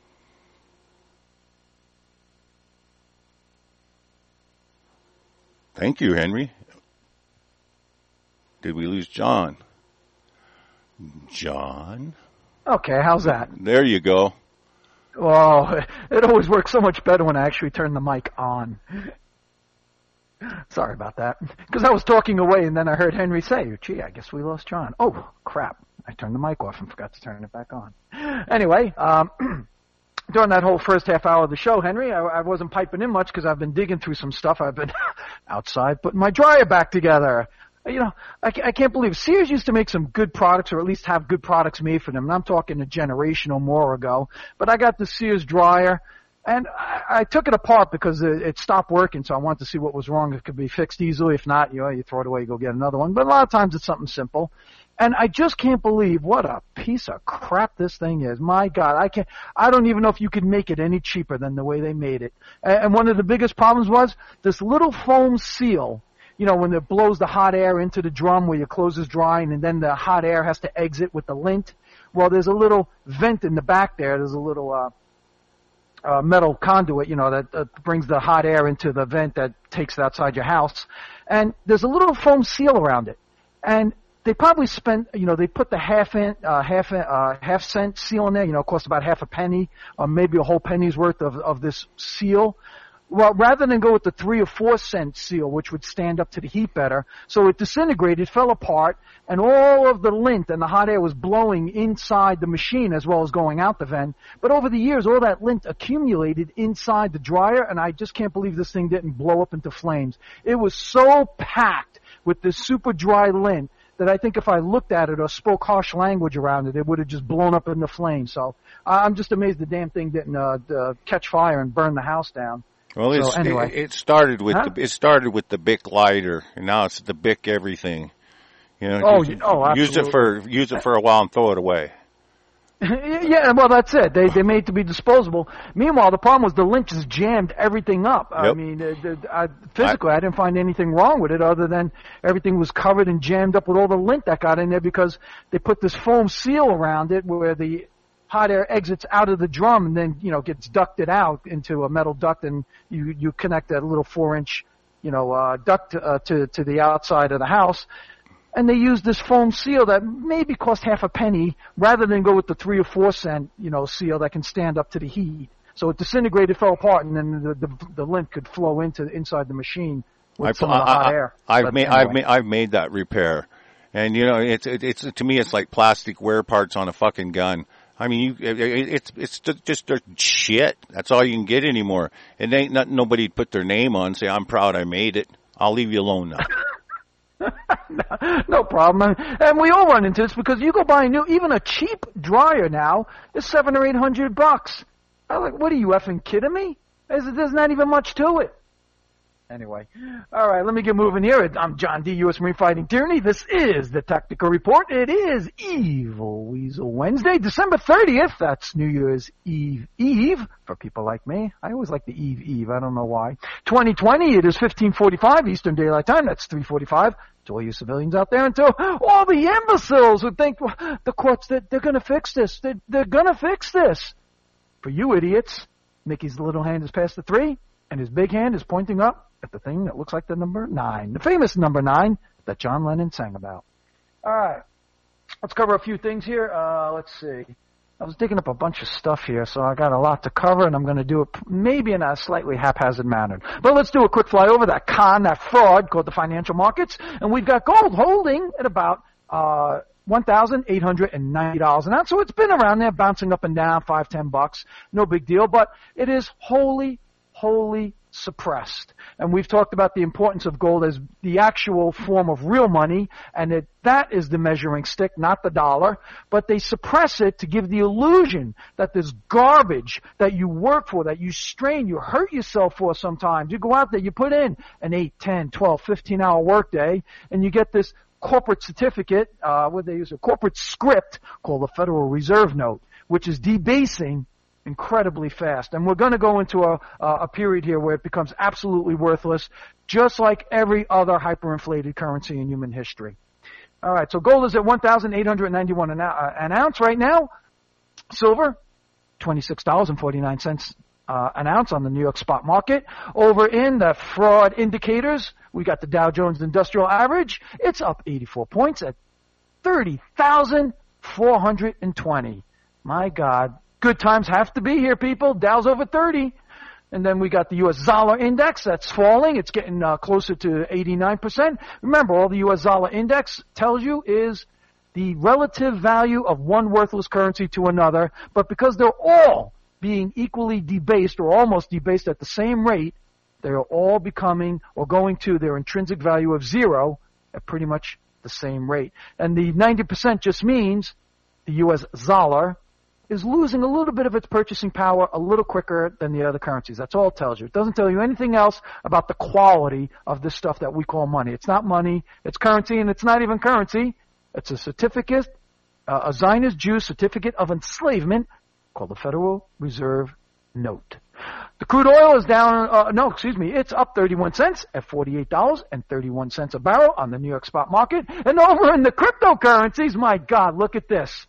Thank you, Henry. Did we lose John? John? Okay, how's that? There you go. Well, it always works so much better when I actually turn the mic on. Sorry about that. Because I was talking away and then I heard Henry say, gee, I guess we lost John. Oh, crap. I turned the mic off and forgot to turn it back on. Anyway, um, during that whole first half hour of the show, Henry, I, I wasn't piping in much because I've been digging through some stuff. I've been outside putting my dryer back together. You know, I, I can't believe it. Sears used to make some good products, or at least have good products made for them. And I'm talking a generation or more ago. But I got the Sears dryer, and I, I took it apart because it, it stopped working, so I wanted to see what was wrong. It could be fixed easily. If not, you know, you throw it away, you go get another one. But a lot of times it's something simple. And I just can't believe what a piece of crap this thing is. My God, I can't, I don't even know if you could make it any cheaper than the way they made it. And, and one of the biggest problems was this little foam seal. You know, when it blows the hot air into the drum where your clothes is drying and then the hot air has to exit with the lint. Well, there's a little vent in the back there. There's a little uh, uh, metal conduit, you know, that uh, brings the hot air into the vent that takes it outside your house. And there's a little foam seal around it. And they probably spent, you know, they put the half in, uh, half uh, half cent seal in there. You know, it cost about half a penny, or maybe a whole penny's worth of, of this seal. Well, rather than go with the three or four cent seal, which would stand up to the heat better, so it disintegrated, fell apart, and all of the lint and the hot air was blowing inside the machine as well as going out the vent. But over the years, all that lint accumulated inside the dryer, and I just can't believe this thing didn't blow up into flames. It was so packed with this super dry lint that I think if I looked at it or spoke harsh language around it, it would have just blown up into flames. So I'm just amazed the damn thing didn't uh, uh, catch fire and burn the house down. Well, it's, so anyway. it, it started with huh? the, it started with the Bic lighter, and now it's the Bic everything. You know, oh, use, oh, absolutely. use it for use it for a while and throw it away. Yeah, well, that's it. They they made it to be disposable. Meanwhile, the problem was the lint just jammed everything up. Yep. I mean, uh, the, I, physically, I, I didn't find anything wrong with it other than everything was covered and jammed up with all the lint that got in there because they put this foam seal around it where the hot air exits out of the drum and then, you know, gets ducted out into a metal duct, and you, you connect that little four-inch, you know, uh, duct uh, to, to the outside of the house. And they used this foam seal that maybe cost half a penny rather than go with the three or four cent, you know, seal that can stand up to the heat. So it disintegrated, fell apart, and then the, the, the lint could flow into inside the machine with I've, some of the hot I, air. I've but made, anyway. I've made, I've made that repair. And, you know, it's, it, it's, to me, it's like plastic wear parts on a fucking gun. I mean, you, it, it's it's just just shit. That's all you can get anymore. It ain't not nobody put their name on and say, I'm proud I made it. I'll leave you alone now. no, no problem. And we all run into this because you go buy a new, even a cheap dryer now is seven or eight hundred bucks. I'm like, what are you effing kidding me? There's, there's not even much to it. Anyway, all right, let me get moving here. I'm John D., U S Marine Fighting Tyranny. This is the Tactical Report. It is Evil Weasel Wednesday, December thirtieth. That's New Year's Eve Eve for people like me. I always like the Eve Eve. I don't know why. twenty twenty, it is fifteen forty-five Eastern Daylight Time. That's three forty-five. To all you civilians out there and to all the imbeciles who think well, the courts, they're, they're going to fix this. They're, they're going to fix this. For you idiots, Mickey's little hand is past the three, and his big hand is pointing up at the thing that looks like the number nine, the famous number nine that John Lennon sang about. All right, let's cover a few things here. Uh, let's see. I was digging up a bunch of stuff here, so I got a lot to cover, and I'm going to do it maybe in a slightly haphazard manner. But let's do a quick flyover, that con, that fraud called the financial markets, and we've got gold holding at about uh, one thousand eight hundred ninety dollars an ounce. So it's been around there, bouncing up and down, five, ten bucks, no big deal, but it is wholly, wholly suppressed. And we've talked about the importance of gold as the actual form of real money, and that that is the measuring stick, not the dollar. But they suppress it to give the illusion that this garbage that you work for, that you strain, you hurt yourself for sometimes. You go out there, you put in an eight, ten, twelve, fifteen hour workday, and you get this corporate certificate, uh, what they use, a corporate script called the Federal Reserve Note, which is debasing incredibly fast. And we're going to go into a, a period here where it becomes absolutely worthless, just like every other hyperinflated currency in human history. All right, so gold is at one thousand eight hundred ninety-one an, uh, an ounce right now. Silver, twenty-six dollars and forty-nine cents uh, an ounce on the New York spot market. Over in the fraud indicators, we got the Dow Jones Industrial Average. It's up eighty-four points at thirty thousand four hundred twenty. My God. Good times have to be here, people. Dow's over thirty. And then we got the U S Zollar Index. That's falling. It's getting uh, closer to eighty-nine percent. Remember, all the U S Zollar Index tells you is the relative value of one worthless currency to another. But because they're all being equally debased or almost debased at the same rate, they're all becoming or going to their intrinsic value of zero at pretty much the same rate. And the ninety percent just means the U S Zollar is losing a little bit of its purchasing power a little quicker than the other currencies. That's all it tells you. It doesn't tell you anything else about the quality of this stuff that we call money. It's not money. It's currency, and it's not even currency. It's a certificate, uh, a Zionist Jew certificate of enslavement called the Federal Reserve Note. The crude oil is down, uh, no, excuse me, it's up thirty-one cents at forty-eight dollars and thirty-one cents a barrel on the New York spot market. And over in the cryptocurrencies, my God, look at this.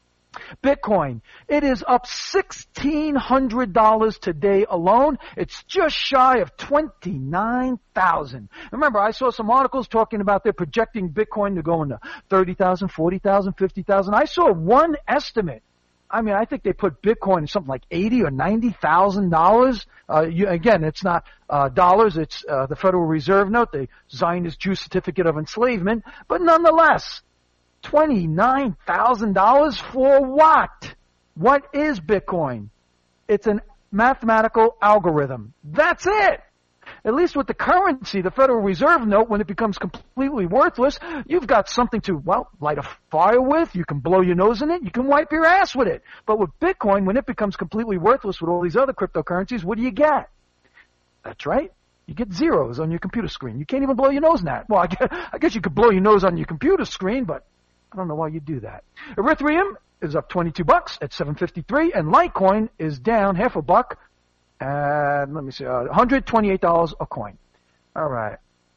Bitcoin, it is up sixteen hundred dollars today alone. It's just shy of twenty-nine thousand dollars. Remember, I saw some articles talking about they're projecting Bitcoin to go into thirty thousand dollars, forty thousand dollars, fifty thousand dollars. I saw one estimate. I mean, I think they put Bitcoin in something like eighty thousand dollars or ninety thousand dollars. Uh, you, again, it's not uh, dollars. It's uh, the Federal Reserve Note, the Zionist Jew certificate of enslavement. But nonetheless, twenty-nine thousand dollars for what? What is Bitcoin? It's a mathematical algorithm. That's it. At least with the currency, the Federal Reserve Note, when it becomes completely worthless, you've got something to, well, light a fire with. You can blow your nose in it. You can wipe your ass with it. But with Bitcoin, when it becomes completely worthless with all these other cryptocurrencies, what do you get? That's right. You get zeros on your computer screen. You can't even blow your nose in that. Well, I guess, I guess you could blow your nose on your computer screen, but I don't know why you do that. Ethereum is up twenty-two bucks at seven fifty-three, and Litecoin is down half a buck at, let me see, uh, one hundred twenty-eight dollars a coin. All right.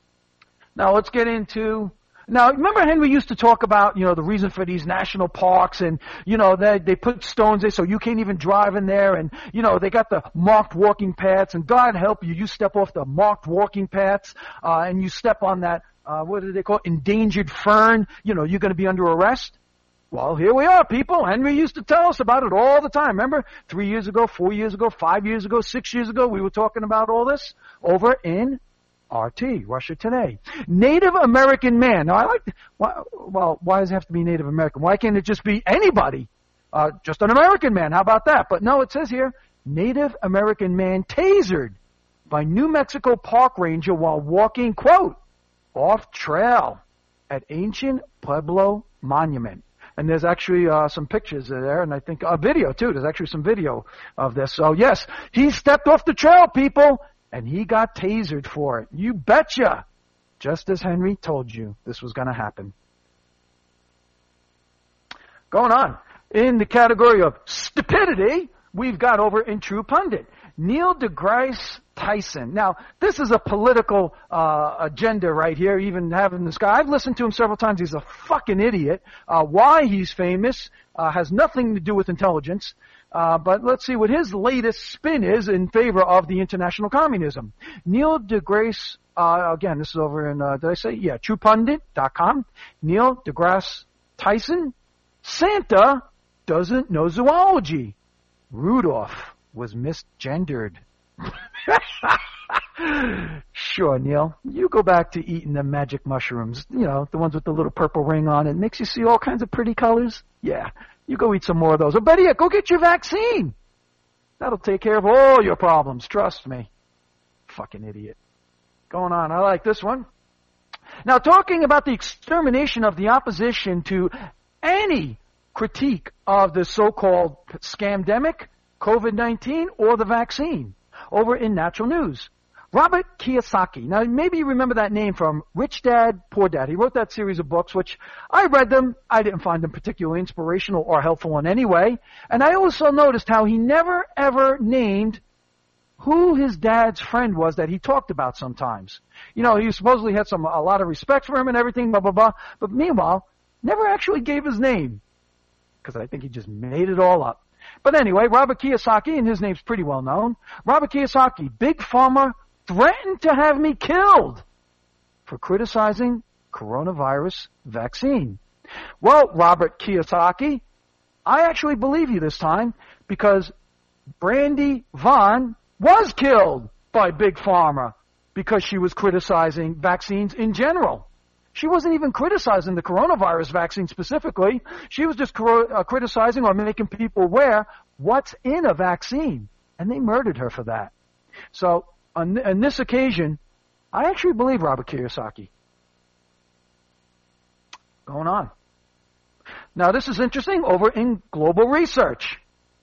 Now let's get into, now remember Henry used to talk about, you know, the reason for these national parks, and, you know, they, they put stones there so you can't even drive in there, and, you know, they got the marked walking paths, and God help you, you step off the marked walking paths, uh, and you step on that, Uh, what do they call it? Endangered fern. You know, you're going to be under arrest. Well, here we are, people. Henry used to tell us about it all the time. Remember, three years ago, four years ago, five years ago, six years ago, we were talking about all this over in R T, Russia Today. Native American man. Now, I like, why, well, why does it have to be Native American? Why can't it just be anybody? Uh, just an American man. How about that? But no, it says here, Native American man tasered by New Mexico park ranger while walking, quote, off trail at ancient Pueblo monument. And there's actually uh, some pictures there, and I think a video too. There's actually some video of this. So yes, he stepped off the trail, people, and he got tasered for it. You betcha! Just as Henry told you this was going to happen. Going on. In the category of stupidity, we've got over in True Pundit, Neil deGrasse Tyson. Now, this is a political uh, agenda right here, even having this guy. I've listened to him several times. He's a fucking idiot. Uh, why he's famous uh, has nothing to do with intelligence. Uh, but let's see what his latest spin is in favor of the international communism. Neil deGrasse, uh, again, this is over in, uh, did I say? Yeah, true pundit dot com. Neil deGrasse Tyson. Santa doesn't know zoology. Rudolph was misgendered. Sure, Neil. You go back to eating the magic mushrooms. You know, the ones with the little purple ring on it. Makes you see all kinds of pretty colors. Yeah, you go eat some more of those. Or better yet, go get your vaccine. That'll take care of all your problems. Trust me. Fucking idiot. Going on. I like this one. Now, talking about the extermination of the opposition to any critique of the so-called scamdemic, COVID nineteen, or the vaccine. Over in Natural News. Robert Kiyosaki. Now, maybe you remember that name from Rich Dad, Poor Dad. He wrote that series of books, which I read them. I didn't find them particularly inspirational or helpful in any way. And I also noticed how he never, ever named who his dad's friend was that he talked about sometimes. You know, he supposedly had some a lot of respect for him and everything, blah, blah, blah. But meanwhile, never actually gave his name. Because I think he just made it all up. But anyway, Robert Kiyosaki, and his name's pretty well known. Robert Kiyosaki, Big Pharma threatened to have me killed for criticizing coronavirus vaccine. Well, Robert Kiyosaki, I actually believe you this time because Brandy Vaughn was killed by Big Pharma because she was criticizing vaccines in general. She wasn't even criticizing the coronavirus vaccine specifically. She was just cor- uh, criticizing or making people aware what's in a vaccine. And they murdered her for that. So, on, on this occasion, I actually believe Robert Kiyosaki. Going on. Now, this is interesting over in global research.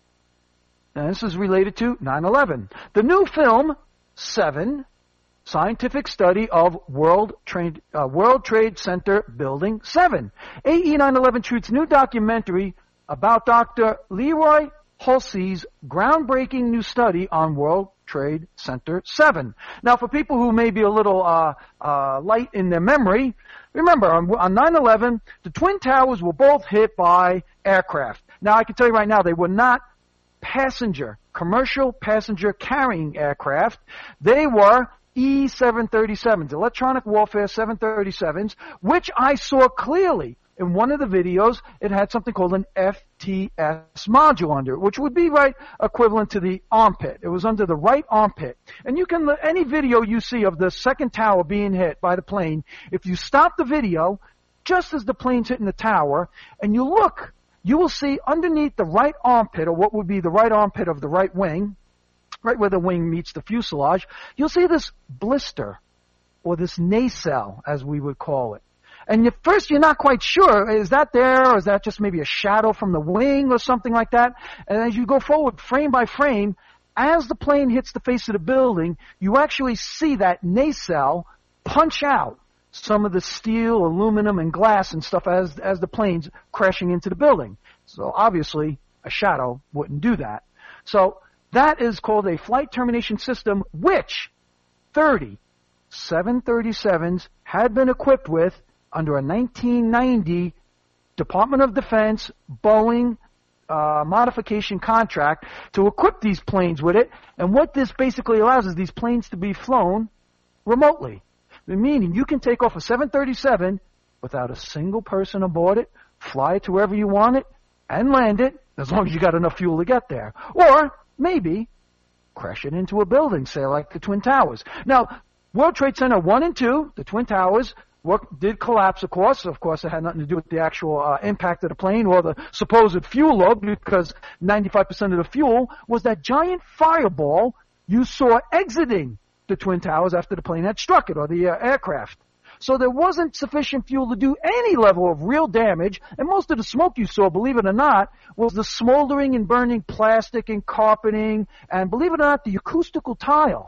And this is related to nine eleven. The new film, Seven, Scientific Study of World Trade, uh, World Trade Center Building seven. A E nine eleven Truth's new documentary about Doctor Leroy Hulsey's groundbreaking new study on World Trade Center seven. Now, for people who may be a little uh, uh, light in their memory, remember, on, on nine eleven, the Twin Towers were both hit by aircraft. Now, I can tell you right now, they were not passenger, commercial passenger carrying aircraft. They were E seven thirty-sevens, electronic warfare seven thirty-sevens, which I saw clearly in one of the videos. It had something called an F T S module under it, which would be right equivalent to the armpit. It was under the right armpit. And you can, any video you see of the second tower being hit by the plane, if you stop the video just as the plane's hitting the tower and you look, you will see underneath the right armpit, or what would be the right armpit of the right wing, right where the wing meets the fuselage, you'll see this blister, or this nacelle, as we would call it. And at first you're not quite sure, is that there, or is that just maybe a shadow from the wing, or something like that? And as you go forward, frame by frame, as the plane hits the face of the building, you actually see that nacelle punch out some of the steel, aluminum, and glass and stuff as, as the plane's crashing into the building. So obviously, a shadow wouldn't do that. So, that is called a flight termination system, which thirty seven thirty-sevens had been equipped with under a nineteen ninety Department of Defense Boeing uh, modification contract to equip these planes with it. And what this basically allows is these planes to be flown remotely. Meaning you can take off a seven thirty-seven without a single person aboard it, fly it to wherever you want it, and land it, as long as you got enough fuel to get there. Or maybe crash it into a building, say like the Twin Towers. Now, World Trade Center one and two, the Twin Towers, work, did collapse, of course. Of course, it had nothing to do with the actual uh, impact of the plane or the supposed fuel load, because ninety-five percent of the fuel was that giant fireball you saw exiting the Twin Towers after the plane had struck it, or the uh, aircraft. So there wasn't sufficient fuel to do any level of real damage, and most of the smoke you saw, believe it or not, was the smoldering and burning plastic and carpeting, and believe it or not, the acoustical tile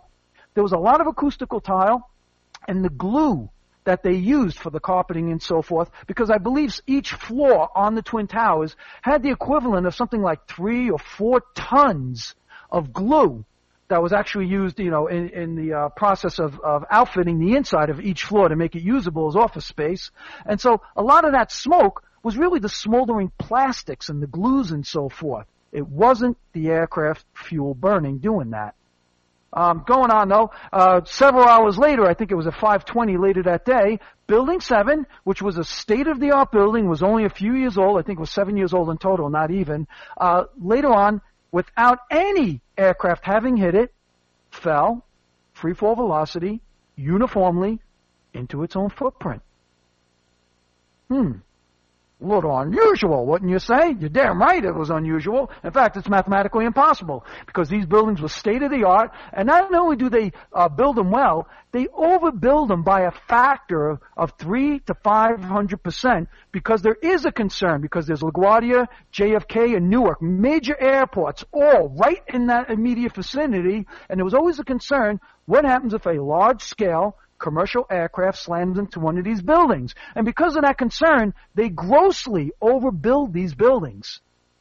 there was a lot of acoustical tile, and the glue that they used for the carpeting and so forth, because I believe each floor on the Twin Towers had the equivalent of something like three or four tons of glue that was actually used, you know, in, in the uh, process of, of outfitting the inside of each floor to make it usable as office space. And so a lot of that smoke was really the smoldering plastics and the glues and so forth. It wasn't the aircraft fuel burning doing that. Um, going on though, uh, several hours later, I think it was at five twenty later that day, Building seven, which was a state-of-the-art building, was only a few years old. I think it was seven years old in total, not even. Uh, later on, without any aircraft having hit it, fell, free fall velocity, uniformly, into its own footprint. Hmm. A little unusual, wouldn't you say? You're damn right it was unusual. In fact, it's mathematically impossible because these buildings were state-of-the-art, and not only do they uh, build them well, they overbuild them by a factor of, of three to five hundred percent because there is a concern, because there's LaGuardia, J F K, and Newark, major airports, all right in that immediate vicinity, and there was always a concern, what happens if a large-scale commercial aircraft slams into one of these buildings? And because of that concern, they grossly overbuild these buildings.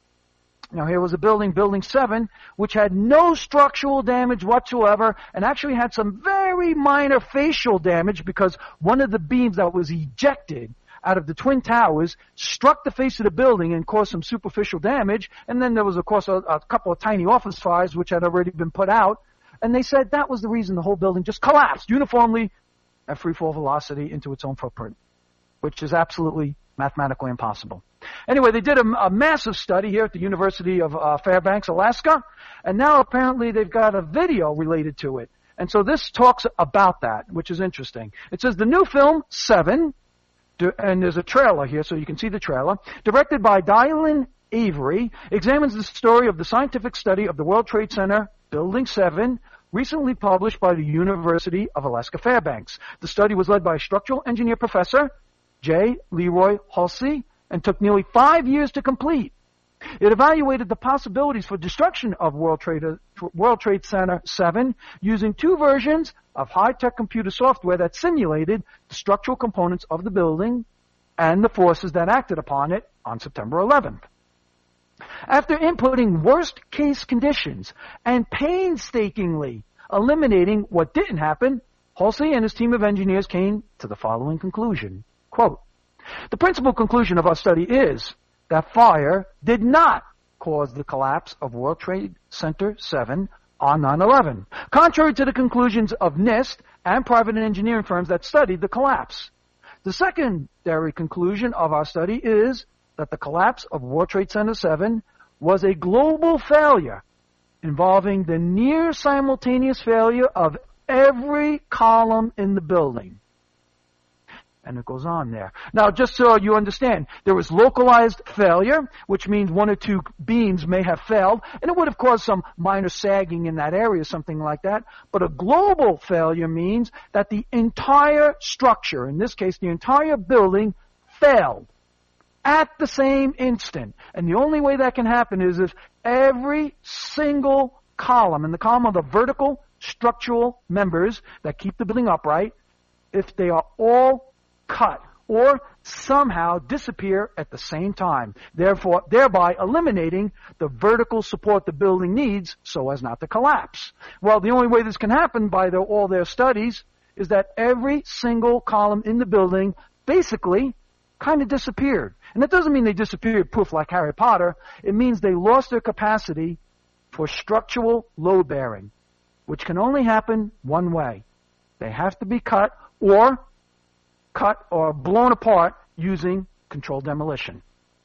Now here was a building, Building seven, which had no structural damage whatsoever and actually had some very minor facial damage because one of the beams that was ejected out of the Twin Towers struck the face of the building and caused some superficial damage. And then there was, of course, a, a couple of tiny office fires which had already been put out. And they said that was the reason the whole building just collapsed uniformly at free fall velocity into its own footprint, which is absolutely mathematically impossible. Anyway, they did a, a massive study here at the University of uh, Fairbanks, Alaska, and now apparently they've got a video related to it. And so this talks about that, which is interesting. It says the new film, Seven, and there's a trailer here so you can see the trailer, directed by Dylan Avery, examines the story of the scientific study of the World Trade Center, Building seven, recently published by the University of Alaska Fairbanks. The study was led by structural engineer professor J. Leroy Halsey and took nearly five years to complete. It evaluated the possibilities for destruction of World Trade, World Trade Center seven using two versions of high-tech computer software that simulated the structural components of the building and the forces that acted upon it on September eleventh. After inputting worst-case conditions and painstakingly eliminating what didn't happen, Halsey and his team of engineers came to the following conclusion. Quote, the principal conclusion of our study is that fire did not cause the collapse of World Trade Center seven on nine eleven, contrary to the conclusions of NIST and private engineering firms that studied the collapse. The secondary conclusion of our study is that the collapse of World Trade Center seven was a global failure involving the near simultaneous failure of every column in the building. And it goes on there. Now, just so you understand, there was localized failure, which means one or two beams may have failed, and it would have caused some minor sagging in that area, something like that. But a global failure means that the entire structure, in this case, the entire building, failed at the same instant. And the only way that can happen is if every single column, and the column are the vertical structural members that keep the building upright, if they are all cut or somehow disappear at the same time, therefore thereby eliminating the vertical support the building needs so as not to collapse. Well, the only way this can happen by the, all their studies is that every single column in the building basically kind of disappeared. And that doesn't mean they disappeared poof like Harry Potter. It means they lost their capacity for structural load bearing, which can only happen one way. They have to be cut or cut or blown apart using controlled demolition.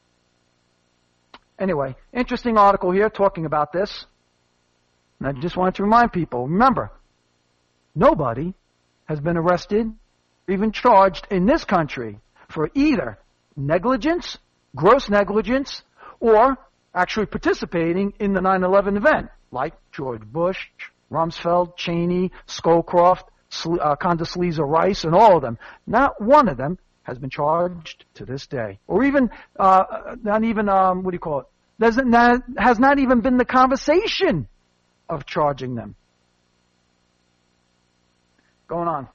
Anyway, interesting article here talking about this. And I just wanted to remind people, remember, nobody has been arrested or even charged in this country for either negligence, gross negligence, or actually participating in the nine eleven event, like George Bush, Rumsfeld, Cheney, Scowcroft, uh, Condoleezza Rice, and all of them. Not one of them has been charged to this day. Or even, uh, not even, um, what do you call it? There's not, has not even been the conversation of charging them. Going on.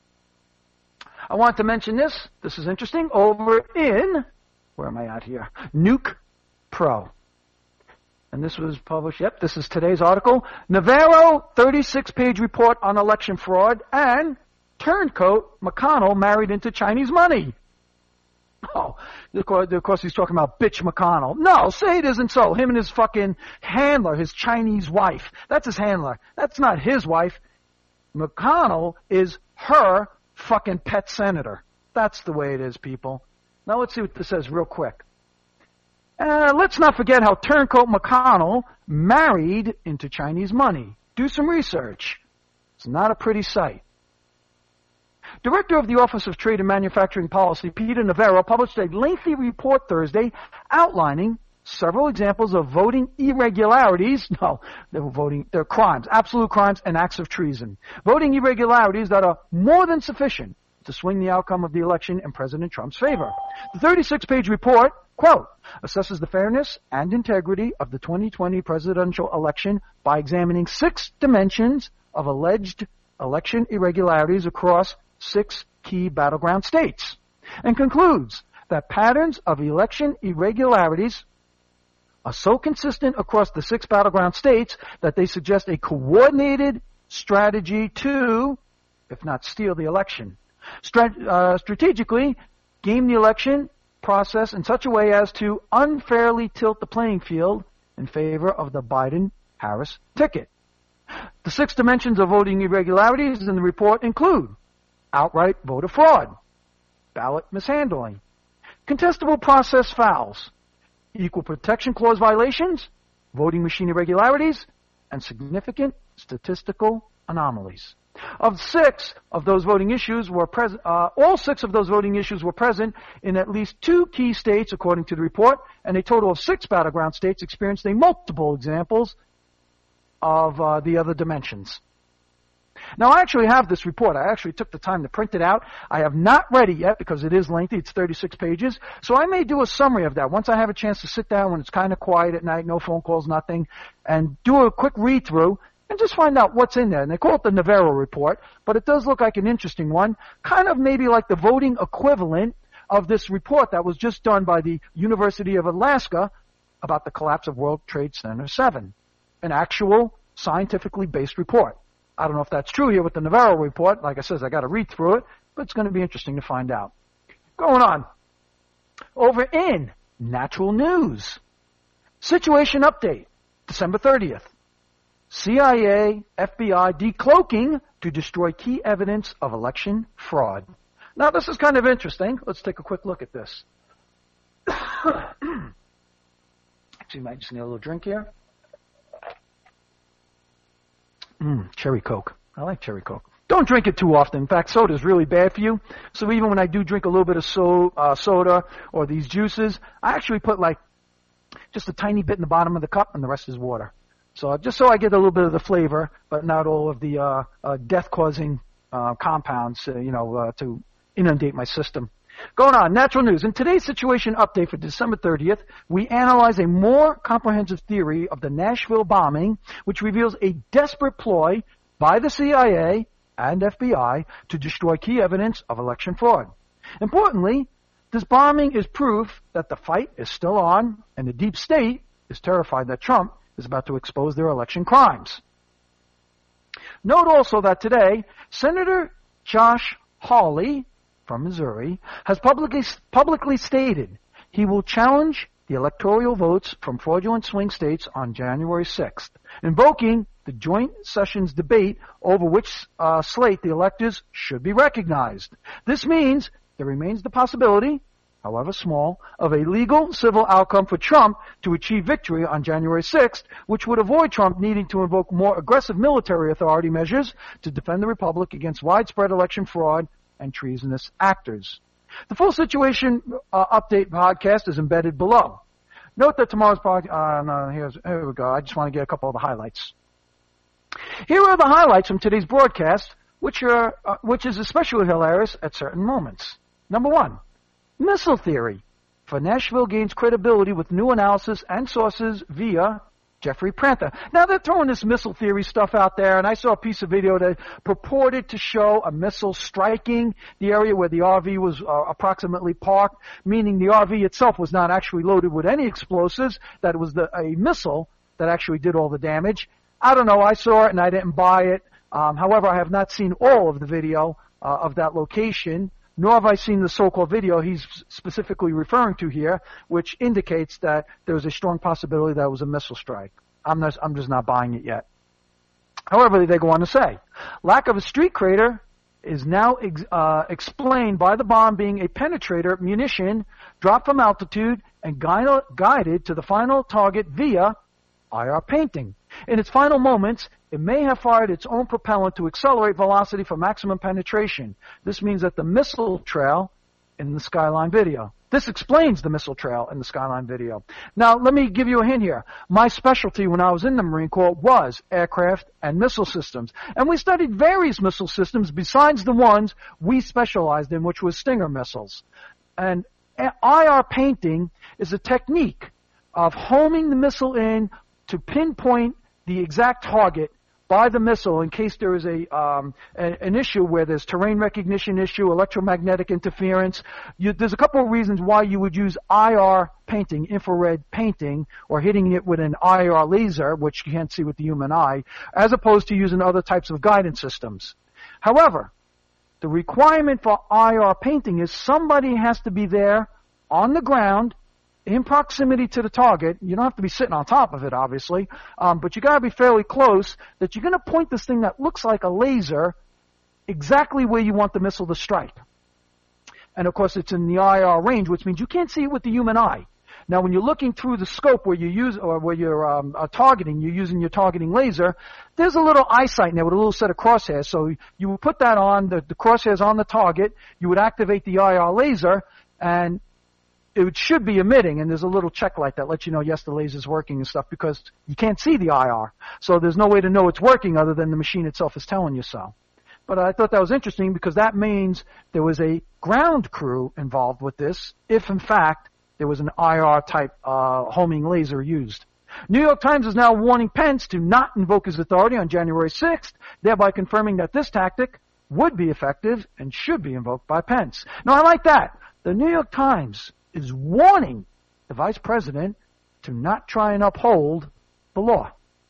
I want to mention this. This is interesting. Over in, where am I at here? Nuke Pro. And this was published, yep, this is today's article. Navarro, thirty-six page report on election fraud, and turncoat McConnell married into Chinese money. Oh, of course, of course he's talking about bitch McConnell. No, say it isn't so. Him and his fucking handler, his Chinese wife. That's his handler. That's not his wife. McConnell is her fucking pet senator. That's the way it is, people. Now let's see what this says real quick. Uh, let's not forget how turncoat McConnell married into Chinese money. Do some research. It's not a pretty sight. Director of the Office of Trade and Manufacturing Policy, Peter Navarro, published a lengthy report Thursday outlining several examples of voting irregularities. No, they were voting, they're crimes, absolute crimes and acts of treason. Voting irregularities that are more than sufficient to swing the outcome of the election in President Trump's favor. The thirty-six page report, quote, assesses the fairness and integrity of the twenty twenty presidential election by examining six dimensions of alleged election irregularities across six key battleground states, and concludes that patterns of election irregularities are so consistent across the six battleground states that they suggest a coordinated strategy to, if not steal the election, Strat- uh, strategically game the election process in such a way as to unfairly tilt the playing field in favor of the Biden-Harris ticket. The six dimensions of voting irregularities in the report include outright voter fraud, ballot mishandling, contestable process fouls, equal protection clause violations, voting machine irregularities, and significant statistical anomalies. Of six of those voting issues were present, uh, all six of those voting issues were present in at least two key states, according to the report, and a total of six battleground states experienced a multiple examples of uh, the other dimensions. Now, I actually have this report. I actually took the time to print it out. I have not read it yet because it is lengthy. It's thirty-six pages. So I may do a summary of that once I have a chance to sit down when it's kind of quiet at night, no phone calls, nothing, and do a quick read-through and just find out what's in there. And they call it the Navarro report, but it does look like an interesting one, kind of maybe like the voting equivalent of this report that was just done by the University of Alaska about the collapse of World Trade Center seven, an actual scientifically based report. I don't know if that's true here with the Navarro report. Like I said, I got to read through it, but it's going to be interesting to find out. Going on. Over in Natural News. Situation update, December thirtieth. C I A, F B I decloaking to destroy key evidence of election fraud. Now, this is kind of interesting. Let's take a quick look at this. Actually, I just need a little drink here. Mm, cherry Coke. I like cherry Coke. Don't drink it too often. In fact, soda is really bad for you. So even when I do drink a little bit of so, uh, soda or these juices, I actually put like just a tiny bit in the bottom of the cup and the rest is water. So just so I get a little bit of the flavor, but not all of the uh, uh, death-causing uh, compounds, uh, you know, uh, to inundate my system. Going on, Natural News. In today's situation update for December thirtieth, we analyze a more comprehensive theory of the Nashville bombing, which reveals a desperate ploy by the C I A and F B I to destroy key evidence of election fraud. Importantly, this bombing is proof that the fight is still on, and the deep state is terrified that Trump is about to expose their election crimes. Note also that today, Senator Josh Hawley from Missouri has publicly publicly stated he will challenge the electoral votes from fraudulent swing states on January sixth, invoking the joint sessions debate over which uh, slate the electors should be recognized. This means there remains the possibility, however small, of a legal civil outcome for Trump to achieve victory on January sixth, which would avoid Trump needing to invoke more aggressive military authority measures to defend the republic against widespread election fraud and treasonous actors. The full situation uh, update podcast is embedded below. Note that tomorrow's podcast, uh, no, here's, here we go. I just want to get a couple of the highlights. Here are the highlights from today's broadcast, which are, uh, which is especially hilarious at certain moments. Number one, missile theory. For Nashville gains credibility with new analysis and sources via Jeffrey Pranther. Now, they're throwing this missile theory stuff out there, and I saw a piece of video that purported to show a missile striking the area where the R V was uh, approximately parked, meaning the R V itself was not actually loaded with any explosives, that it was the, a missile that actually did all the damage. I don't know. I saw it, and I didn't buy it. Um, however, I have not seen all of the video uh, of that location, nor have I seen the so-called video he's specifically referring to here, which indicates that there was a strong possibility that it was a missile strike. I'm, not, I'm just not buying it yet. However, they go on to say, lack of a street crater is now ex- uh, explained by the bomb being a penetrator munition dropped from altitude and guide- guided to the final target via I R painting. In its final moments, it may have fired its own propellant to accelerate velocity for maximum penetration. This means that the missile trail in the Skyline video. This explains the missile trail in the Skyline video. Now, let me give you a hint here. My specialty when I was in the Marine Corps was aircraft and missile systems. And we studied various missile systems besides the ones we specialized in, which was Stinger missiles. And I R painting is a technique of homing the missile in to pinpoint the exact target by the missile in case there is a um, an, an issue where there's terrain recognition issue, electromagnetic interference. You, there's a couple of reasons why you would use I R painting, infrared painting, or hitting it with an I R laser, which you can't see with the human eye, as opposed to using other types of guidance systems. However, the requirement for I R painting is somebody has to be there on the ground in proximity to the target. You don't have to be sitting on top of it, obviously, um, but you got to be fairly close, that you're going to point this thing that looks like a laser exactly where you want the missile to strike. And, of course, it's in the I R range, which means you can't see it with the human eye. Now, when you're looking through the scope where you use or where you're um, uh, targeting, you're using your targeting laser, there's a little eyesight in there with a little set of crosshairs. So you would put that on, the, the crosshairs on the target, you would activate the I R laser, and it should be emitting, and there's a little check light that lets you know, yes, the laser's working and stuff, because you can't see the I R. So there's no way to know it's working other than the machine itself is telling you so. But I thought that was interesting because that means there was a ground crew involved with this, if in fact there was an I R-type uh, homing laser used. New York Times is now warning Pence to not invoke his authority on January sixth, thereby confirming that this tactic would be effective and should be invoked by Pence. Now, I like that. The New York Times is warning the vice president to not try and uphold the law.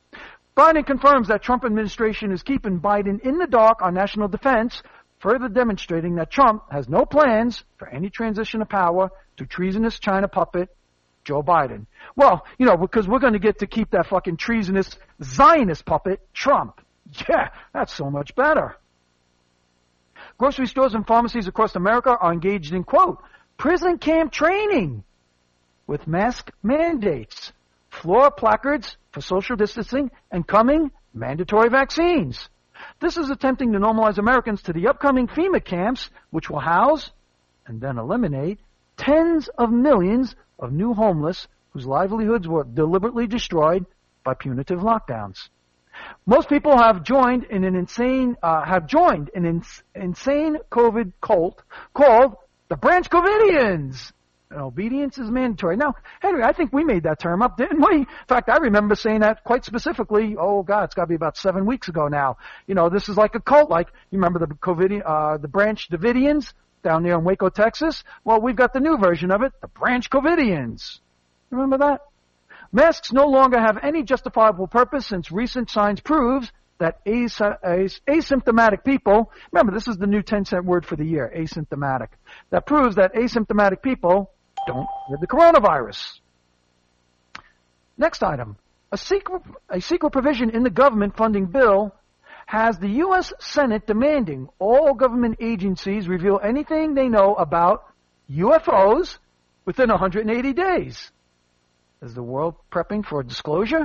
Biden confirms that Trump administration is keeping Biden in the dark on national defense, further demonstrating that Trump has no plans for any transition of power to treasonous China puppet Joe Biden. Well, you know, because we're going to get to keep that fucking treasonous Zionist puppet Trump. Yeah, that's so much better. Grocery stores and pharmacies across America are engaged in, quote, prison camp training with mask mandates, floor placards for social distancing, and coming mandatory vaccines. This is attempting to normalize Americans to the upcoming FEMA camps, which will house and then eliminate tens of millions of new homeless whose livelihoods were deliberately destroyed by punitive lockdowns. Most people have joined in an insane uh, have joined an ins- insane COVID cult called the Branch Covidians. And obedience is mandatory. Now, Henry, I think we made that term up, didn't we? In fact, I remember saying that quite specifically. Oh God, it's got to be about seven weeks ago now. You know, this is like a cult. Like, you remember the Covidian, uh, the Branch Davidians down there in Waco, Texas? Well, we've got the new version of it, the Branch Covidians. Remember that? Masks no longer have any justifiable purpose since recent science proves that as- as- asymptomatic people, remember this is the new ten cent word for the year, asymptomatic, that proves that asymptomatic people don't get the coronavirus. Next item. A secret, a secret provision in the government funding bill has the U S Senate demanding all government agencies reveal anything they know about U F Os within one hundred eighty days. Is the world prepping for disclosure?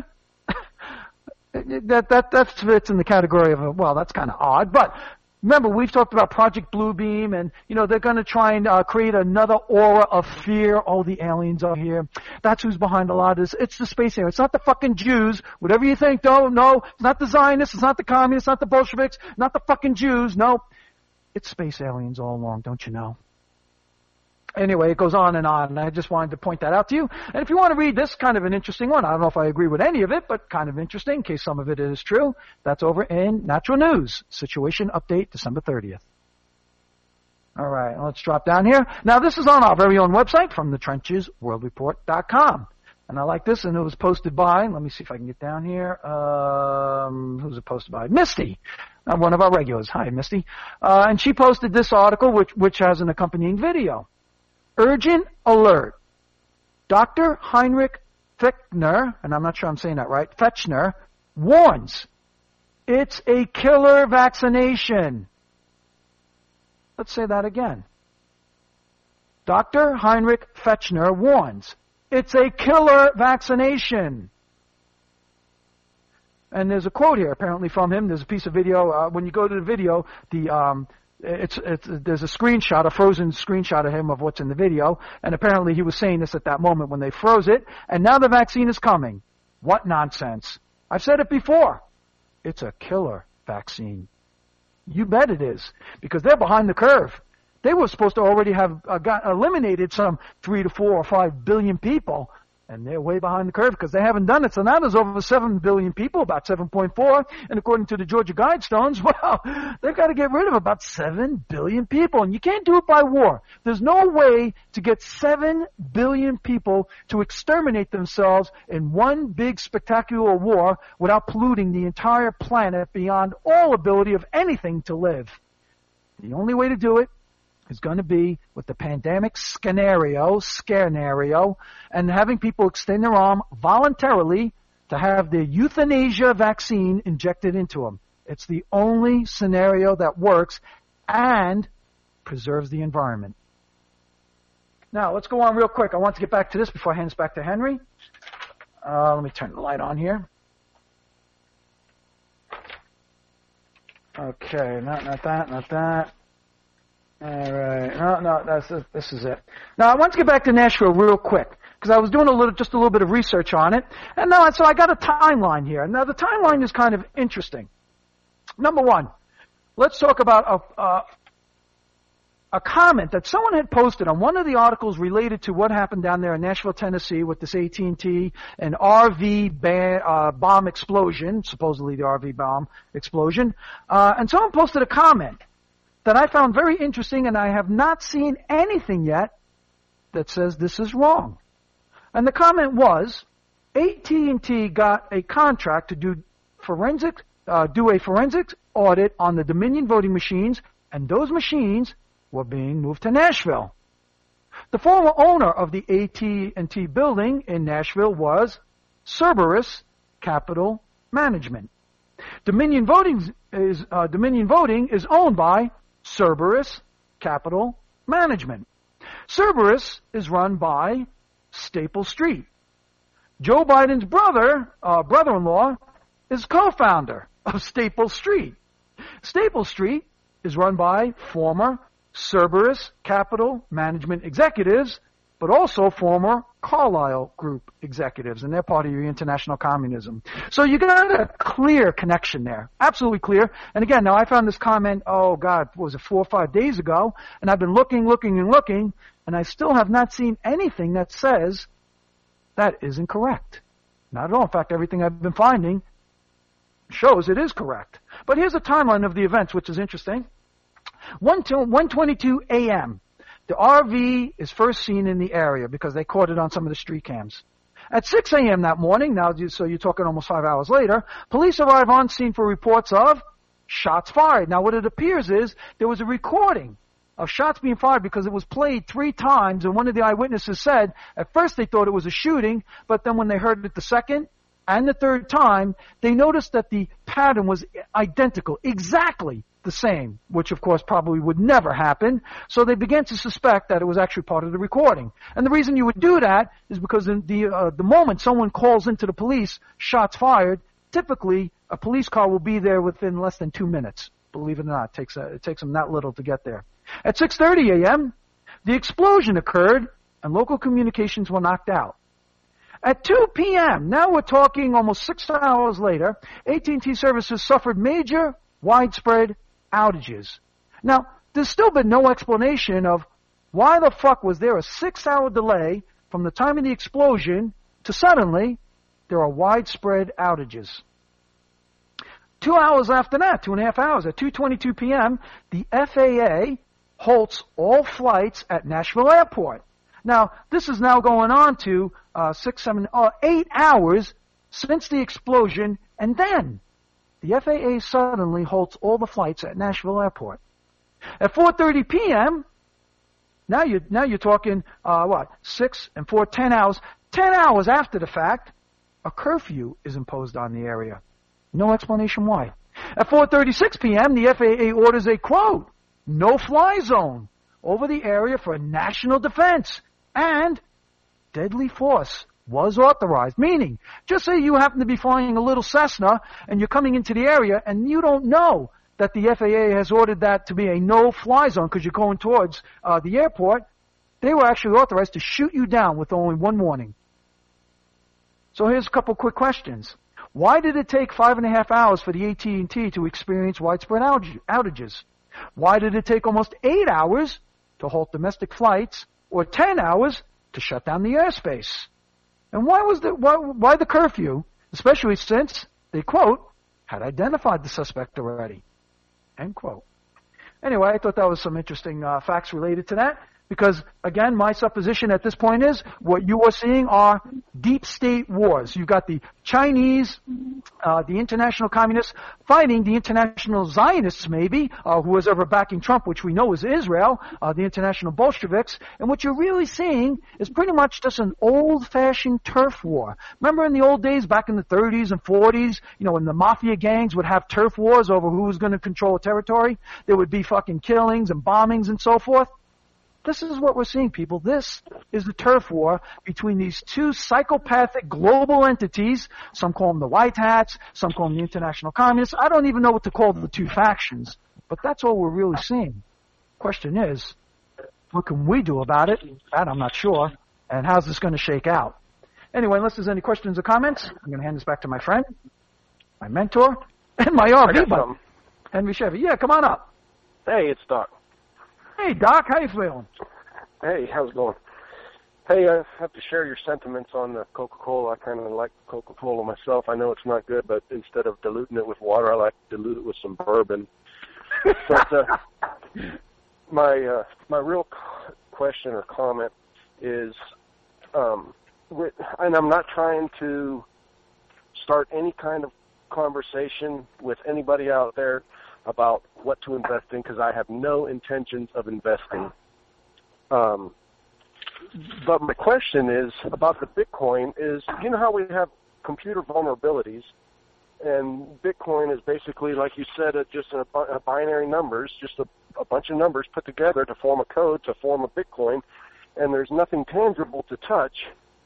that, that, that fits in the category of, a, well, that's kind of odd. But remember, we've talked about Project Bluebeam, and, you know, they're going to try and uh, create another aura of fear. Oh, the aliens are here. That's who's behind a lot of this. It's the space aliens. It's not the fucking Jews. Whatever you think, no, no. It's not the Zionists. It's not the communists. It's not the Bolsheviks. Not the fucking Jews. No. It's space aliens all along, don't you know? Anyway, it goes on and on, and I just wanted to point that out to you. And if you want to read this, kind of an interesting one, I don't know if I agree with any of it, but kind of interesting, in case some of it is true, that's over in Natural News, Situation Update, December thirtieth. All right, let's drop down here. Now, this is on our very own website, from the trenches world report dot com. And I like this, and it was posted by, let me see if I can get down here, um, who's it posted by? Misty, uh, one of our regulars. Hi, Misty. Uh, and she posted this article, which, which has an accompanying video. Urgent alert. Doctor Heinrich Fechner, and I'm not sure I'm saying that right, Fechner, warns it's a killer vaccination. Let's say that again. Doctor Heinrich Fechner warns it's a killer vaccination. And there's a quote here apparently from him. There's a piece of video. Uh, when you go to the video, the um, It's, it's, there's a screenshot, a frozen screenshot of him of what's in the video, and apparently he was saying this at that moment when they froze it, and now the vaccine is coming. What nonsense. I've said it before. It's a killer vaccine. You bet it is, because they're behind the curve. They were supposed to already have uh, got eliminated some three to four or five billion people, and they're way behind the curve because they haven't done it. So now there's over seven billion people, about seven point four. And according to the Georgia Guidestones, well, they've got to get rid of about seven billion people. And you can't do it by war. There's no way to get seven billion people to exterminate themselves in one big spectacular war without polluting the entire planet beyond all ability of anything to live. The only way to do it is going to be with the pandemic scenario, scenario, and having people extend their arm voluntarily to have the euthanasia vaccine injected into them. It's the only scenario that works and preserves the environment. Now, let's go on real quick. I want to get back to this before I hand this back to Henry. Uh, let me turn the light on here. Okay, not, not that, not that. All right. No, no, that's this is it. Now, I want to get back to Nashville real quick because I was doing a little, just a little bit of research on it, and now so I got a timeline here. Now, the timeline is kind of interesting. Number one, let's talk about a a, a comment that someone had posted on one of the articles related to what happened down there in Nashville, Tennessee, with this A T and T and R V ban, uh, bomb explosion, supposedly the R V bomb explosion, uh, and someone posted a comment that I found very interesting, and I have not seen anything yet that says this is wrong. And the comment was, A T and T got a contract to do forensic, uh, do a forensic audit on the Dominion voting machines, and those machines were being moved to Nashville. The former owner of the A T and T building in Nashville was Cerberus Capital Management. Dominion Voting is uh, Dominion Voting is owned by Cerberus Capital Management. Cerberus is run by Staple Street. Joe Biden's brother, uh, brother-in-law, is co-founder of Staple Street. Staple Street is run by former Cerberus Capital Management executives, but also former Carlyle Group executives, and they're part of your international communism. So you got a clear connection there, absolutely clear. And again, now I found this comment, oh God, what was it, four or five days ago, and I've been looking, looking, and looking, and I still have not seen anything that says that isn't correct. Not at all. In fact, everything I've been finding shows it is correct. But here's a timeline of the events, which is interesting. one twenty-two a.m., the R V is first seen in the area because they caught it on some of the street cams. At six a.m. that morning, now so you're talking almost five hours later, police arrive on scene for reports of shots fired. Now what it appears is there was a recording of shots being fired because it was played three times, and one of the eyewitnesses said at first they thought it was a shooting, but then when they heard it the second and the third time, they noticed that the pattern was identical, exactly the same, which of course probably would never happen. So they began to suspect that it was actually part of the recording. And the reason you would do that is because in the uh, the moment someone calls into the police, shots fired, typically a police car will be there within less than two minutes. Believe it or not, it takes a, it takes them that little to get there. At six thirty a.m., the explosion occurred and local communications were knocked out. At two p.m., now we're talking almost six hours later, A T and T services suffered major, widespread outages. Now, there's still been no explanation of Why the fuck was there a six-hour delay from the time of the explosion to suddenly there are widespread outages? Two hours after that, two and a half hours, at two twenty-two p.m., the F A A halts all flights at Nashville Airport. Now, this is now going on to uh, six, seven, uh, eight hours since the explosion, and then the F A A suddenly halts all the flights at Nashville Airport. At four thirty p.m., now you're, now you're talking, uh, what, six and four, ten hours. Ten hours after the fact, a curfew is imposed on the area. No explanation why. At four thirty-six p.m., the F A A orders a, quote, no-fly zone over the area for national defense, and deadly force was authorized. Meaning, just say you happen to be flying a little Cessna and you're coming into the area and you don't know that the F A A has ordered that to be a no-fly zone because you're going towards uh, the airport. They were actually authorized to shoot you down with only one warning. So here's a couple quick questions. Why did it take five and a half hours for the A T and T to experience widespread outages? Why did it take almost eight hours to halt domestic flights, or ten hours to shut down the airspace? And why was the why, why the curfew, especially since they, quote, had identified the suspect already, end quote. Anyway, I thought that was some interesting uh, facts related to that. Because, again, my supposition at this point is what you are seeing are deep state wars. You've got the Chinese, uh, the international communists fighting the international Zionists, maybe, uh, who was ever backing Trump, which we know is Israel, uh, the international Bolsheviks. And what you're really seeing is pretty much just an old-fashioned turf war. Remember in the old days, back in the thirties and forties, you know, when the mafia gangs would have turf wars over who was going to control a territory? There would be fucking killings and bombings and so forth. This is what we're seeing, people. This is the turf war between these two psychopathic global entities. Some call them the White Hats. Some call them the international communists. I don't even know what to call the two factions. But that's all we're really seeing. Question is, what can we do about it? That I'm not sure. And how's this going to shake out? Anyway, unless there's any questions or comments, I'm going to hand this back to my friend, my mentor, and my R V buddy, Henry Chevy. Yeah, come on up. Hey, it's Doc. Hey, Doc, how you feeling? Hey, how's it going? Hey, I have to share your sentiments on the Coca-Cola. I kind of like Coca-Cola myself. I know it's not good, but instead of diluting it with water, I like to dilute it with some bourbon. But uh, my uh, my real question or comment is, um, and I'm not trying to start any kind of conversation with anybody out there about what to invest in, because I have no intentions of investing. Um, but my question is about the Bitcoin is, you know how we have computer vulnerabilities, and Bitcoin is basically, like you said, a, just a, a binary numbers, just a, a bunch of numbers put together to form a code to form a Bitcoin, and there's nothing tangible to touch.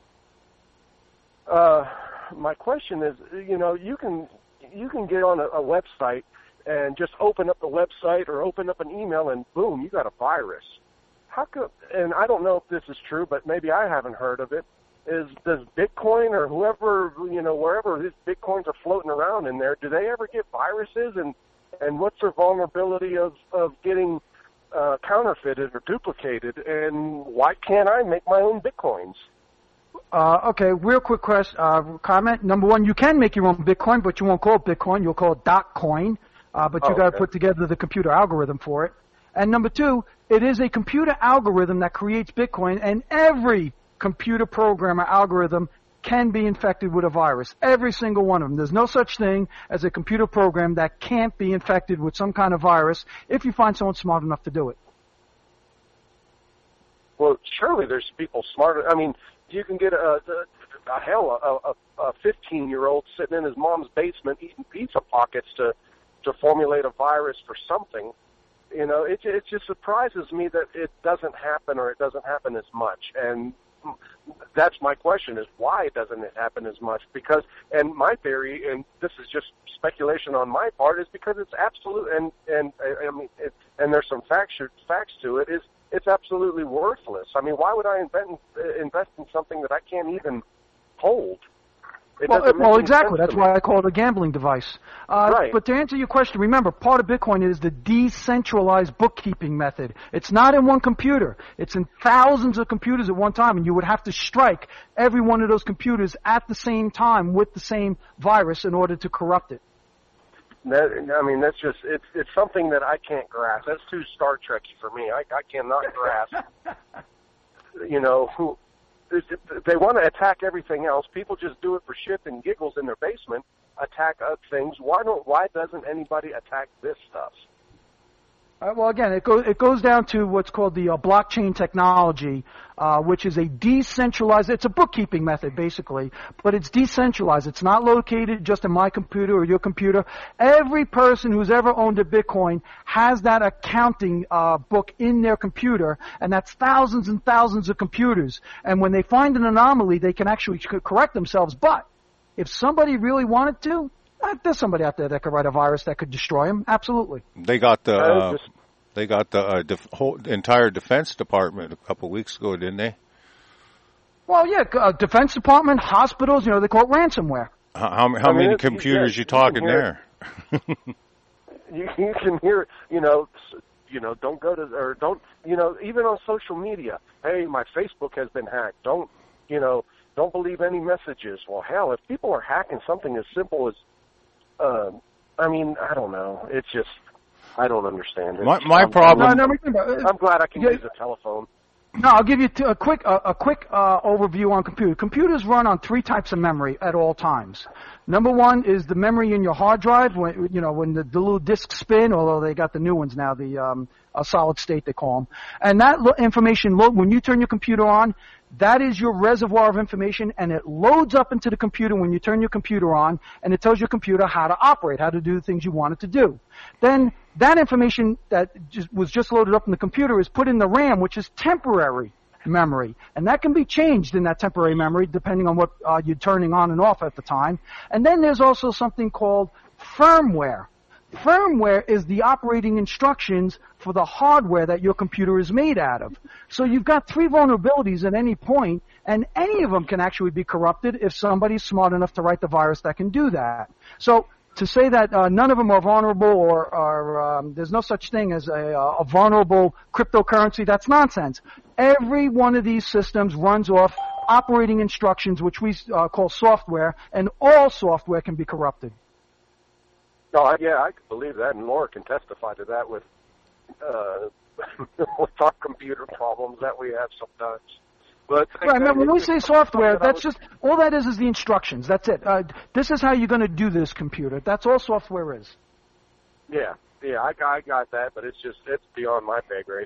Uh, my question is, you know, you can you can get on a, a website and just open up the website or open up an email and boom, you got a virus. How could, and I don't know if this is true, but maybe I haven't heard of it, is does Bitcoin or whoever, you know, wherever these Bitcoins are floating around in there, do they ever get viruses, and, and what's their vulnerability of, of getting uh, counterfeited or duplicated, and why can't I make my own Bitcoins? Uh, okay, real quick question, uh, comment. Number one, you can make your own Bitcoin, but you won't call it Bitcoin, you'll call it Doccoin. Uh, but you oh, got to okay. put together the computer algorithm for it. And number two, it is a computer algorithm that creates Bitcoin, and every computer program or algorithm can be infected with a virus. Every single one of them. There's no such thing as a computer program that can't be infected with some kind of virus if you find someone smart enough to do it. Well, surely there's people smarter. I mean, you can get a, a, a hell, a fifteen-year-old sitting in his mom's basement eating pizza pockets to to formulate a virus for something. You know, it, it just surprises me that it doesn't happen, or it doesn't happen as much. And that's my question, is why doesn't it happen as much? Because, and my theory, and this is just speculation on my part, is because it's absolute, and, and I mean, it, and there's some facts, facts to it, is it's absolutely worthless. I mean, why would I invent, invest in something that I can't even hold? It well, doesn't make well any exactly. sense That's to me. why I call it a gambling device. Uh, Right. But to answer your question, remember, part of Bitcoin is the decentralized bookkeeping method. It's not in one computer. It's in thousands of computers at one time, and you would have to strike every one of those computers at the same time with the same virus in order to corrupt it. That, I mean, that's just, it's it's something that I can't grasp. That's too Star Trek-y for me. I, I cannot grasp, you know, who, they want to attack everything else. People just do it for shit and giggles in their basement, attack other things. Why don't, why doesn't anybody attack this stuff? Uh, well, again, it goes it goes down to what's called the uh, blockchain technology, uh, which is a decentralized. It's a bookkeeping method, basically, but it's decentralized. It's not located just in my computer or your computer. Every person who's ever owned a Bitcoin has that accounting uh, book in their computer, and that's thousands and thousands of computers. And when they find an anomaly, they can actually correct themselves. But if somebody really wanted to, there's somebody out there that could write a virus that could destroy them. Absolutely. They got the uh, just, they got the uh, def- whole entire Defense Department a couple of weeks ago, didn't they? Well, yeah, uh, Defense Department, hospitals, you know, they call it ransomware. How how, how I mean, many it's- computers yeah, you talking you can there? you, you can hear, you know, s- you know, don't go to, or don't, you know, even on social media, hey, my Facebook has been hacked. Don't, you know, don't believe any messages. Well, hell, if people are hacking something as simple as, uh, I mean, I don't know. It's just, I don't understand it. My my I'm, problem. No, no, remember, I'm glad I can Yeah. use a telephone. No, I'll give you t- a quick uh, a quick uh, overview on computer. Computers run on three types of memory at all times. Number one is the memory in your hard drive. When you know when the, the little disks spin, although they got the new ones now, the um, a solid state they call them. And that lo- information, lo- when you turn your computer on, that is your reservoir of information, and it loads up into the computer when you turn your computer on, and it tells your computer how to operate, how to do the things you want it to do. Then that information that just, was just loaded up in the computer is put in the RAM, which is temporary memory, and that can be changed in that temporary memory depending on what uh, you're turning on and off at the time. And then there's also something called firmware. Firmware is the operating instructions for the hardware that your computer is made out of. So you've got three vulnerabilities at any point, and any of them can actually be corrupted if somebody's smart enough to write the virus that can do that. So to say that uh, none of them are vulnerable or, or um, there's no such thing as a, a vulnerable cryptocurrency, that's nonsense. Every one of these systems runs off operating instructions, which we uh, call software, and all software can be corrupted. No, I, yeah, I can believe that, and Laura can testify to that with uh, with our computer problems that we have sometimes. But Right, remember, when we say software, that I that's was- just, all that is is the instructions. That's it. Uh, this is how you're going to do this computer. That's all software is. Yeah, yeah, I, I got that, but it's just, it's beyond my pay grade.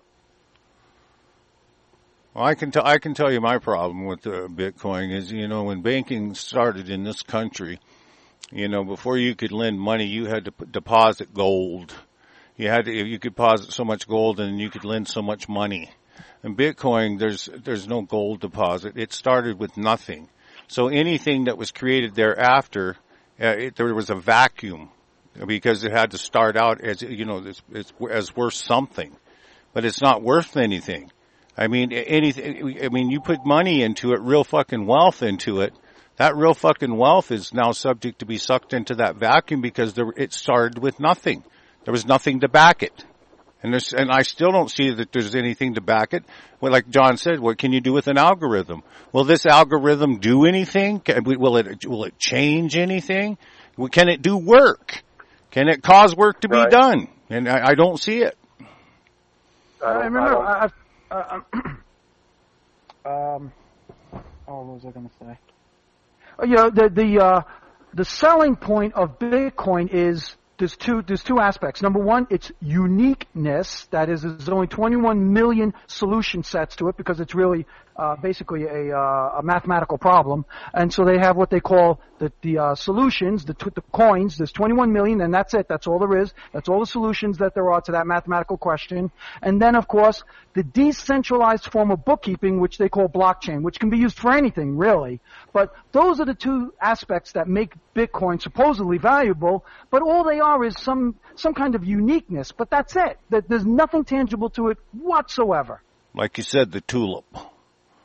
Well, I can tell I can tell you my problem with uh, Bitcoin is, you know, when banking started in this country, you know, before you could lend money, you had to put, deposit gold. You had to, you could deposit so much gold and you could lend so much money. In Bitcoin, there's there's no gold deposit. It started with nothing. So anything that was created thereafter, uh, it, there was a vacuum because it had to start out as, you know, as, as, as worth something, but it's not worth anything. I mean, anything. I mean, you put money into it, real fucking wealth into it. That real fucking wealth is now subject to be sucked into that vacuum because there, it started with nothing. There was nothing to back it. And there's, and I still don't see that there's anything to back it. Well, like John said, what can you do with an algorithm? Will this algorithm do anything? Can, will it, will it change anything? Can it do work? Can it cause work to be Right. done? And I, I don't see it. I I don't, remember, I don't, I, I, uh, um, oh, what was I going to say? Uh, You know, the the uh, the selling point of Bitcoin is there's two there's two aspects. Number one, it's uniqueness. That is, there's only twenty-one million solution sets to it because it's really uh, basically a, uh, a mathematical problem. And so they have what they call the the uh, solutions, the, t- the coins. There's twenty-one million, and that's it. That's all there is. That's all the solutions that there are to that mathematical question. And then, of course, the decentralized form of bookkeeping, which they call blockchain, which can be used for anything, really. But those are the two aspects that make Bitcoin supposedly valuable, but all they are is some some kind of uniqueness. But that's it. That there's nothing tangible to it whatsoever. Like you said, the tulip.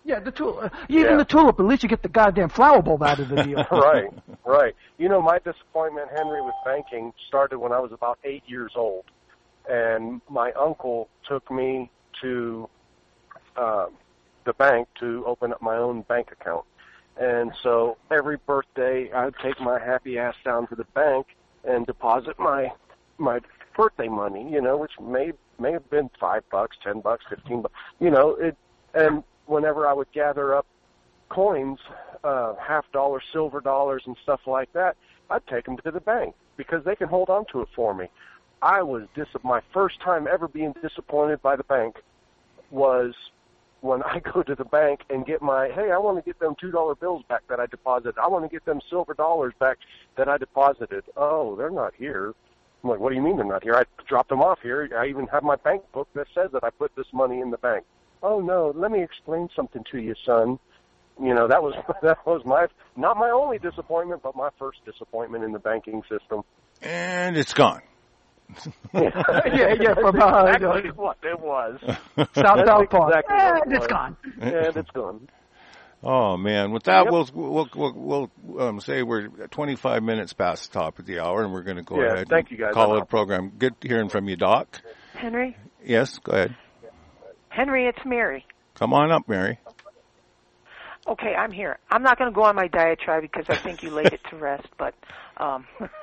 Yeah, the tulip. Uh, even Yeah. the tulip, at least you get the goddamn flower bulb out of the deal. Right, right. You know, my disappointment, Henry, with banking started when I was about eight years old. And my uncle took me to uh, the bank to open up my own bank account. And so every birthday, I would take my happy ass down to the bank and deposit my my birthday money, you know, which may may have been five bucks, ten bucks, fifteen bucks, you know. It and whenever I would gather up coins, uh, half dollars, silver dollars, and stuff like that, I'd take them to the bank because they can hold on to it for me. I was dis- my first time ever being disappointed by the bank was when I go to the bank and get my, hey, I want to get them two dollar bills back that I deposited. I want to get them silver dollars back that I deposited. Oh, they're not here. I'm like, what do you mean they're not here? I dropped them off here. I even have my bank book that says that I put this money in the bank. Oh, no, let me explain something to you, son. You know, that was that was my, not my only disappointment, but my first disappointment in the banking system. And it's gone. yeah, yeah, from uh, exactly what it was. South South Park. Exactly and it it's was. gone. And it's gone. Oh man! With that, Yep. we'll we'll we'll, we'll um, say we're twenty-five minutes past the top of the hour, and we're going to go Yeah, ahead thank and you guys. call I'm it a out. program. Good hearing from you, Doc. Henry? Yes, go ahead. Henry, it's Mary. Come on up, Mary. Okay, I'm here. I'm not going to go on my diatribe because I think you laid it to rest, but um,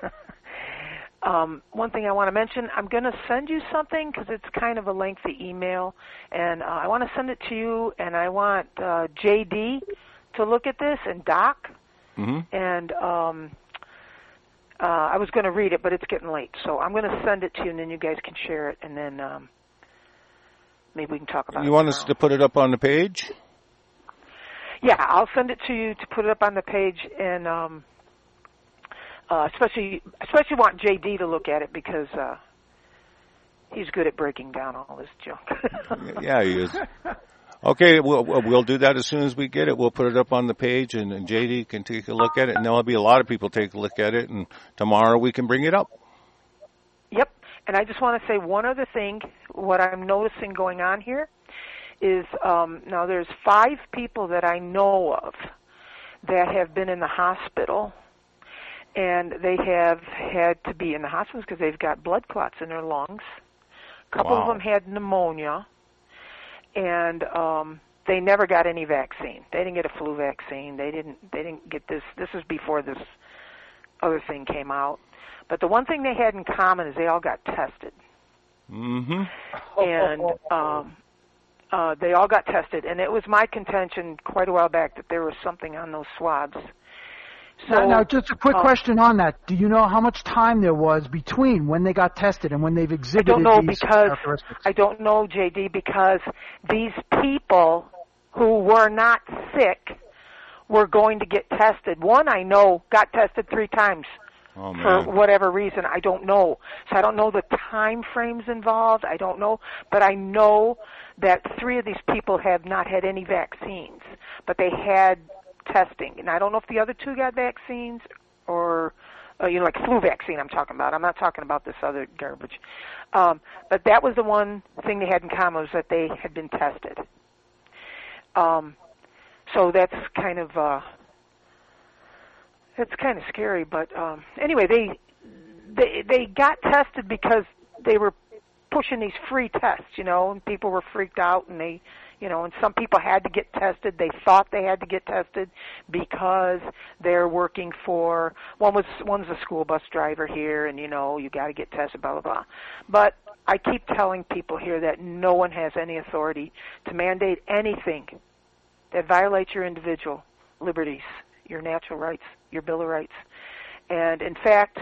um, one thing I want to mention, I'm going to send you something because it's kind of a lengthy email, and uh, I want to send it to you, and I want uh, J D to look at this, and Doc, Mm-hmm. and um, uh, I was going to read it, but it's getting late, so I'm going to send it to you, and then you guys can share it, and then um, maybe we can talk about it. You want tomorrow. us to put it up on the page? Yeah, I'll send it to you to put it up on the page, and um, uh, especially especially want J D to look at it because uh, he's good at breaking down all this junk. Yeah, he is. Okay, we'll we'll do that as soon as we get it. We'll put it up on the page, and, and J D can take a look at it, and there'll be a lot of people take a look at it, and tomorrow we can bring it up. Yep, and I just want to say one other thing. What I'm noticing going on here is um, now there's five people that I know of that have been in the hospital, and they have had to be in the hospital because they've got blood clots in their lungs. A couple Wow. of them had pneumonia, and um, they never got any vaccine. They didn't get a flu vaccine. They didn't. They didn't get this. This was before this other thing came out. But the one thing they had in common is they all got tested, Mm-hmm. and um, uh, they all got tested. And it was my contention quite a while back that there was something on those swabs. So now, now, just a quick um, question on that. Do you know how much time there was between when they got tested and when they've I exhibited don't know these because characteristics? I don't know, J D, because these people who were not sick were going to get tested. One I know got tested three times Oh for man. whatever reason. I don't know. So I don't know the time frames involved. I don't know, but I know that three of these people have not had any vaccines, but they had testing. And I don't know if the other two got vaccines or, uh, you know, like flu vaccine I'm talking about. I'm not talking about this other garbage. Um, but that was the one thing they had in common was that they had been tested. Um, so that's kind of, uh, that's kind of scary. But um, anyway, they, they, they got tested because they were pushing these free tests, you know, and people were freaked out, and they, you know, and some people had to get tested. They thought they had to get tested because they're working for, one was, one's a school bus driver here, and, you know, you got to get tested, blah, blah, blah. But I keep telling people here that no one has any authority to mandate anything that violates your individual liberties, your natural rights, your Bill of Rights. And, in fact,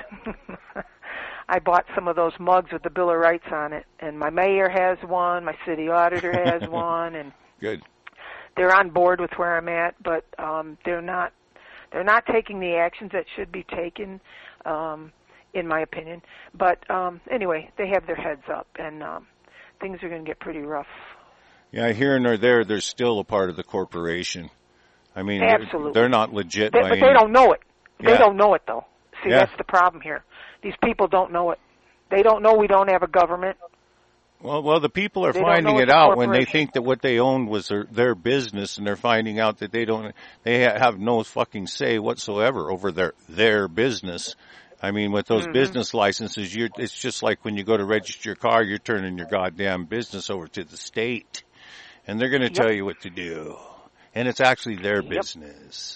I bought some of those mugs with the Bill of Rights on it, and my mayor has one, my city auditor has one, and Good. they're on board with where I'm at, but um, they're not they're not taking the actions that should be taken, um, in my opinion. But um, anyway, they have their heads up, and um, things are going to get pretty rough. Yeah, here and there, they're still a part of the corporation. I mean, Absolutely. they're, they're not legit. They, by but any, they don't know it. They Yeah. don't know it, though. See, Yeah. that's the problem here. These people don't know it. They don't know we don't have a government. Well, well, the people are They don't finding know it it's a out when they corporation. think that what they owned was their, their business, and they're finding out that they don't, they ha- have no fucking say whatsoever over their their business. I mean, with those Mm-hmm. business licenses, you're, it's just like when you go to register your car, you're turning your goddamn business over to the state, and they're going to Yep. tell you what to do, and it's actually their Yep. business.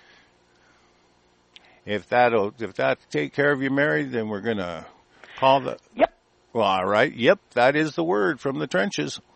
If that'll, if that take care of you, Mary, then we're going to call the. Yep. Well, all right. Yep, that is the word from the trenches.